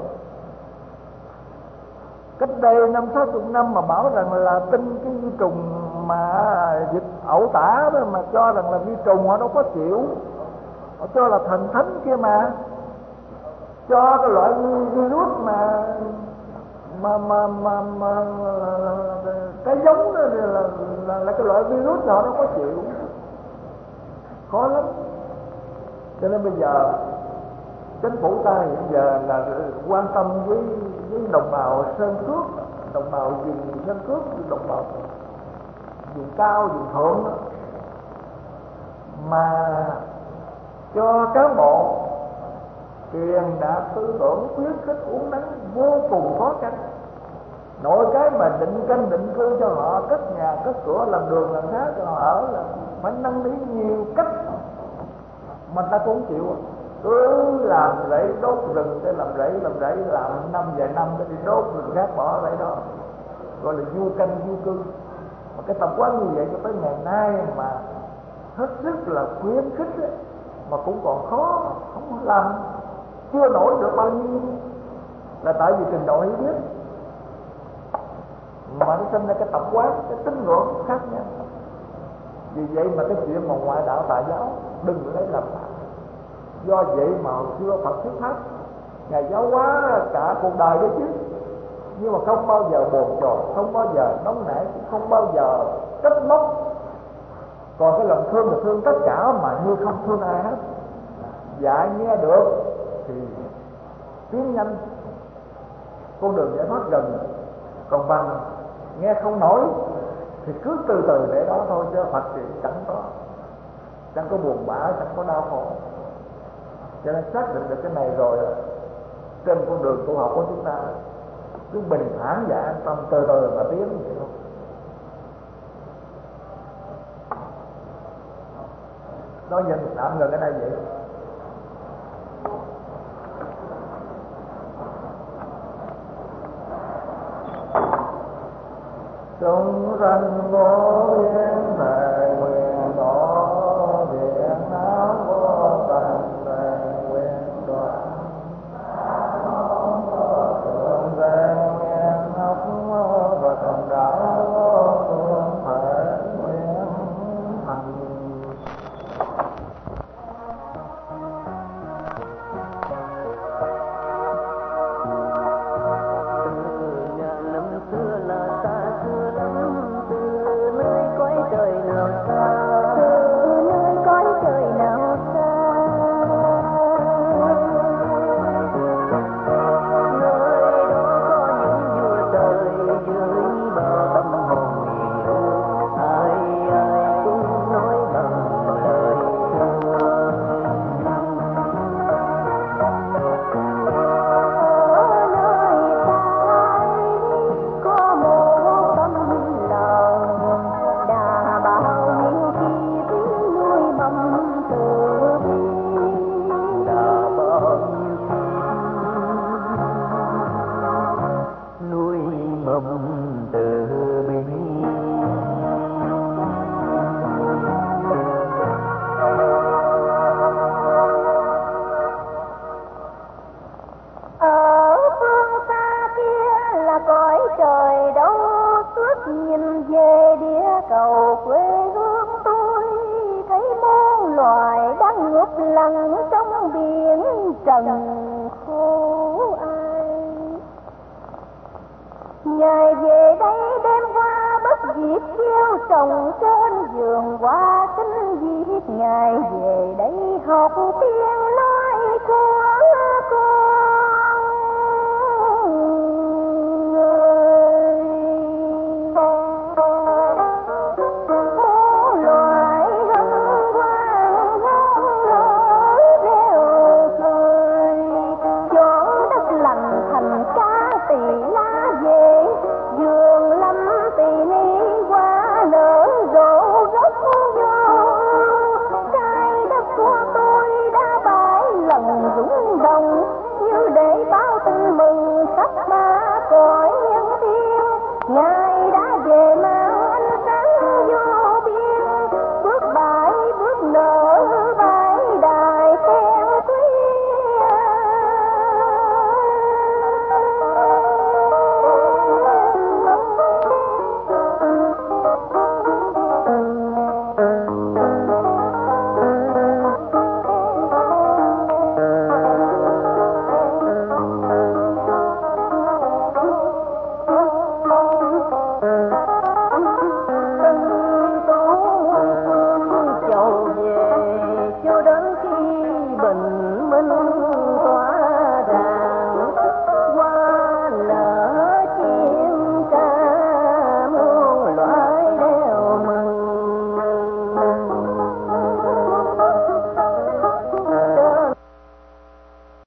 Cách đây năm sáu chục năm mà bảo rằng là tin cái vi trùng mà dịch ẩu tả đó, mà cho rằng là vi trùng, họ đâu có chịu. Họ cho là thần thánh kia mà, cho cái loại virus mà mà mà mà, mà, mà cái giống đó là, là, là, là cái loại virus họ đâu có chịu, khó lắm. Cho nên bây giờ chính phủ ta hiện giờ là quan tâm với với đồng bào Sơn Cước, đồng bào vùng Sơn Cước, đồng bào vùng cao, vùng thượng đó, mà cho cán bộ truyền đạt tư tưởng khuyến khích uống nắng vô cùng khó khăn. Nội cái mà định canh định cư cho họ, cất nhà cất cửa, làm đường làm tháp cho họ ở là phải năn nỉ nhiều cách mà ta cũng chịu. Cứ làm rẫy đốt rừng, cái làm rẫy làm rẫy làm năm vài năm cái đi đốt rừng khác bỏ rẫy đó, gọi là du canh du cư. Mà cái tập quán như vậy cho tới ngày nay mà hết sức là khuyến khích ấy, mà cũng còn khó, không làm chưa nổi được bao nhiêu, là tại vì trình độ hiểu biết mà nó sinh ra cái tập quán, cái tín ngưỡng khác nhau. Vì vậy mà cái chuyện mà ngoại đạo tà giáo đừng lấy làm lạ. Do vậy mà hồi xưa Phật thuyết pháp, Ngài giáo hóa cả cuộc đời đấy chứ, nhưng mà không bao giờ bồn chồn, không bao giờ nóng nảy, không bao giờ trách móc. Còn cái lòng thương là thương tất cả mà như không thương ai hết. Dạy nghe được thì tiến nhanh, con đường giải thoát gần. Còn bằng nghe không nổi thì cứ từ từ để đó thôi, chứ Phật thì chẳng có chẳng có buồn bã, chẳng có đau khổ. Cho nên xác định được cái này rồi, trên con đường tu học của chúng ta cứ bình thản và an tâm, từ từ mà tiến vậy thôi. Nói dân tạm ngừng ở đây vậy. Chúng sanh vô biên thệ nguyện độ, điện áo vô tận thệ nguyện đoạn. Thượng gian nguyện học và thần đạo vô phương thể nguyện thành. Ngài về đây đêm qua bất diệt kêu trồng trên vườn hoa, xin viết Ngài về đây học tiếng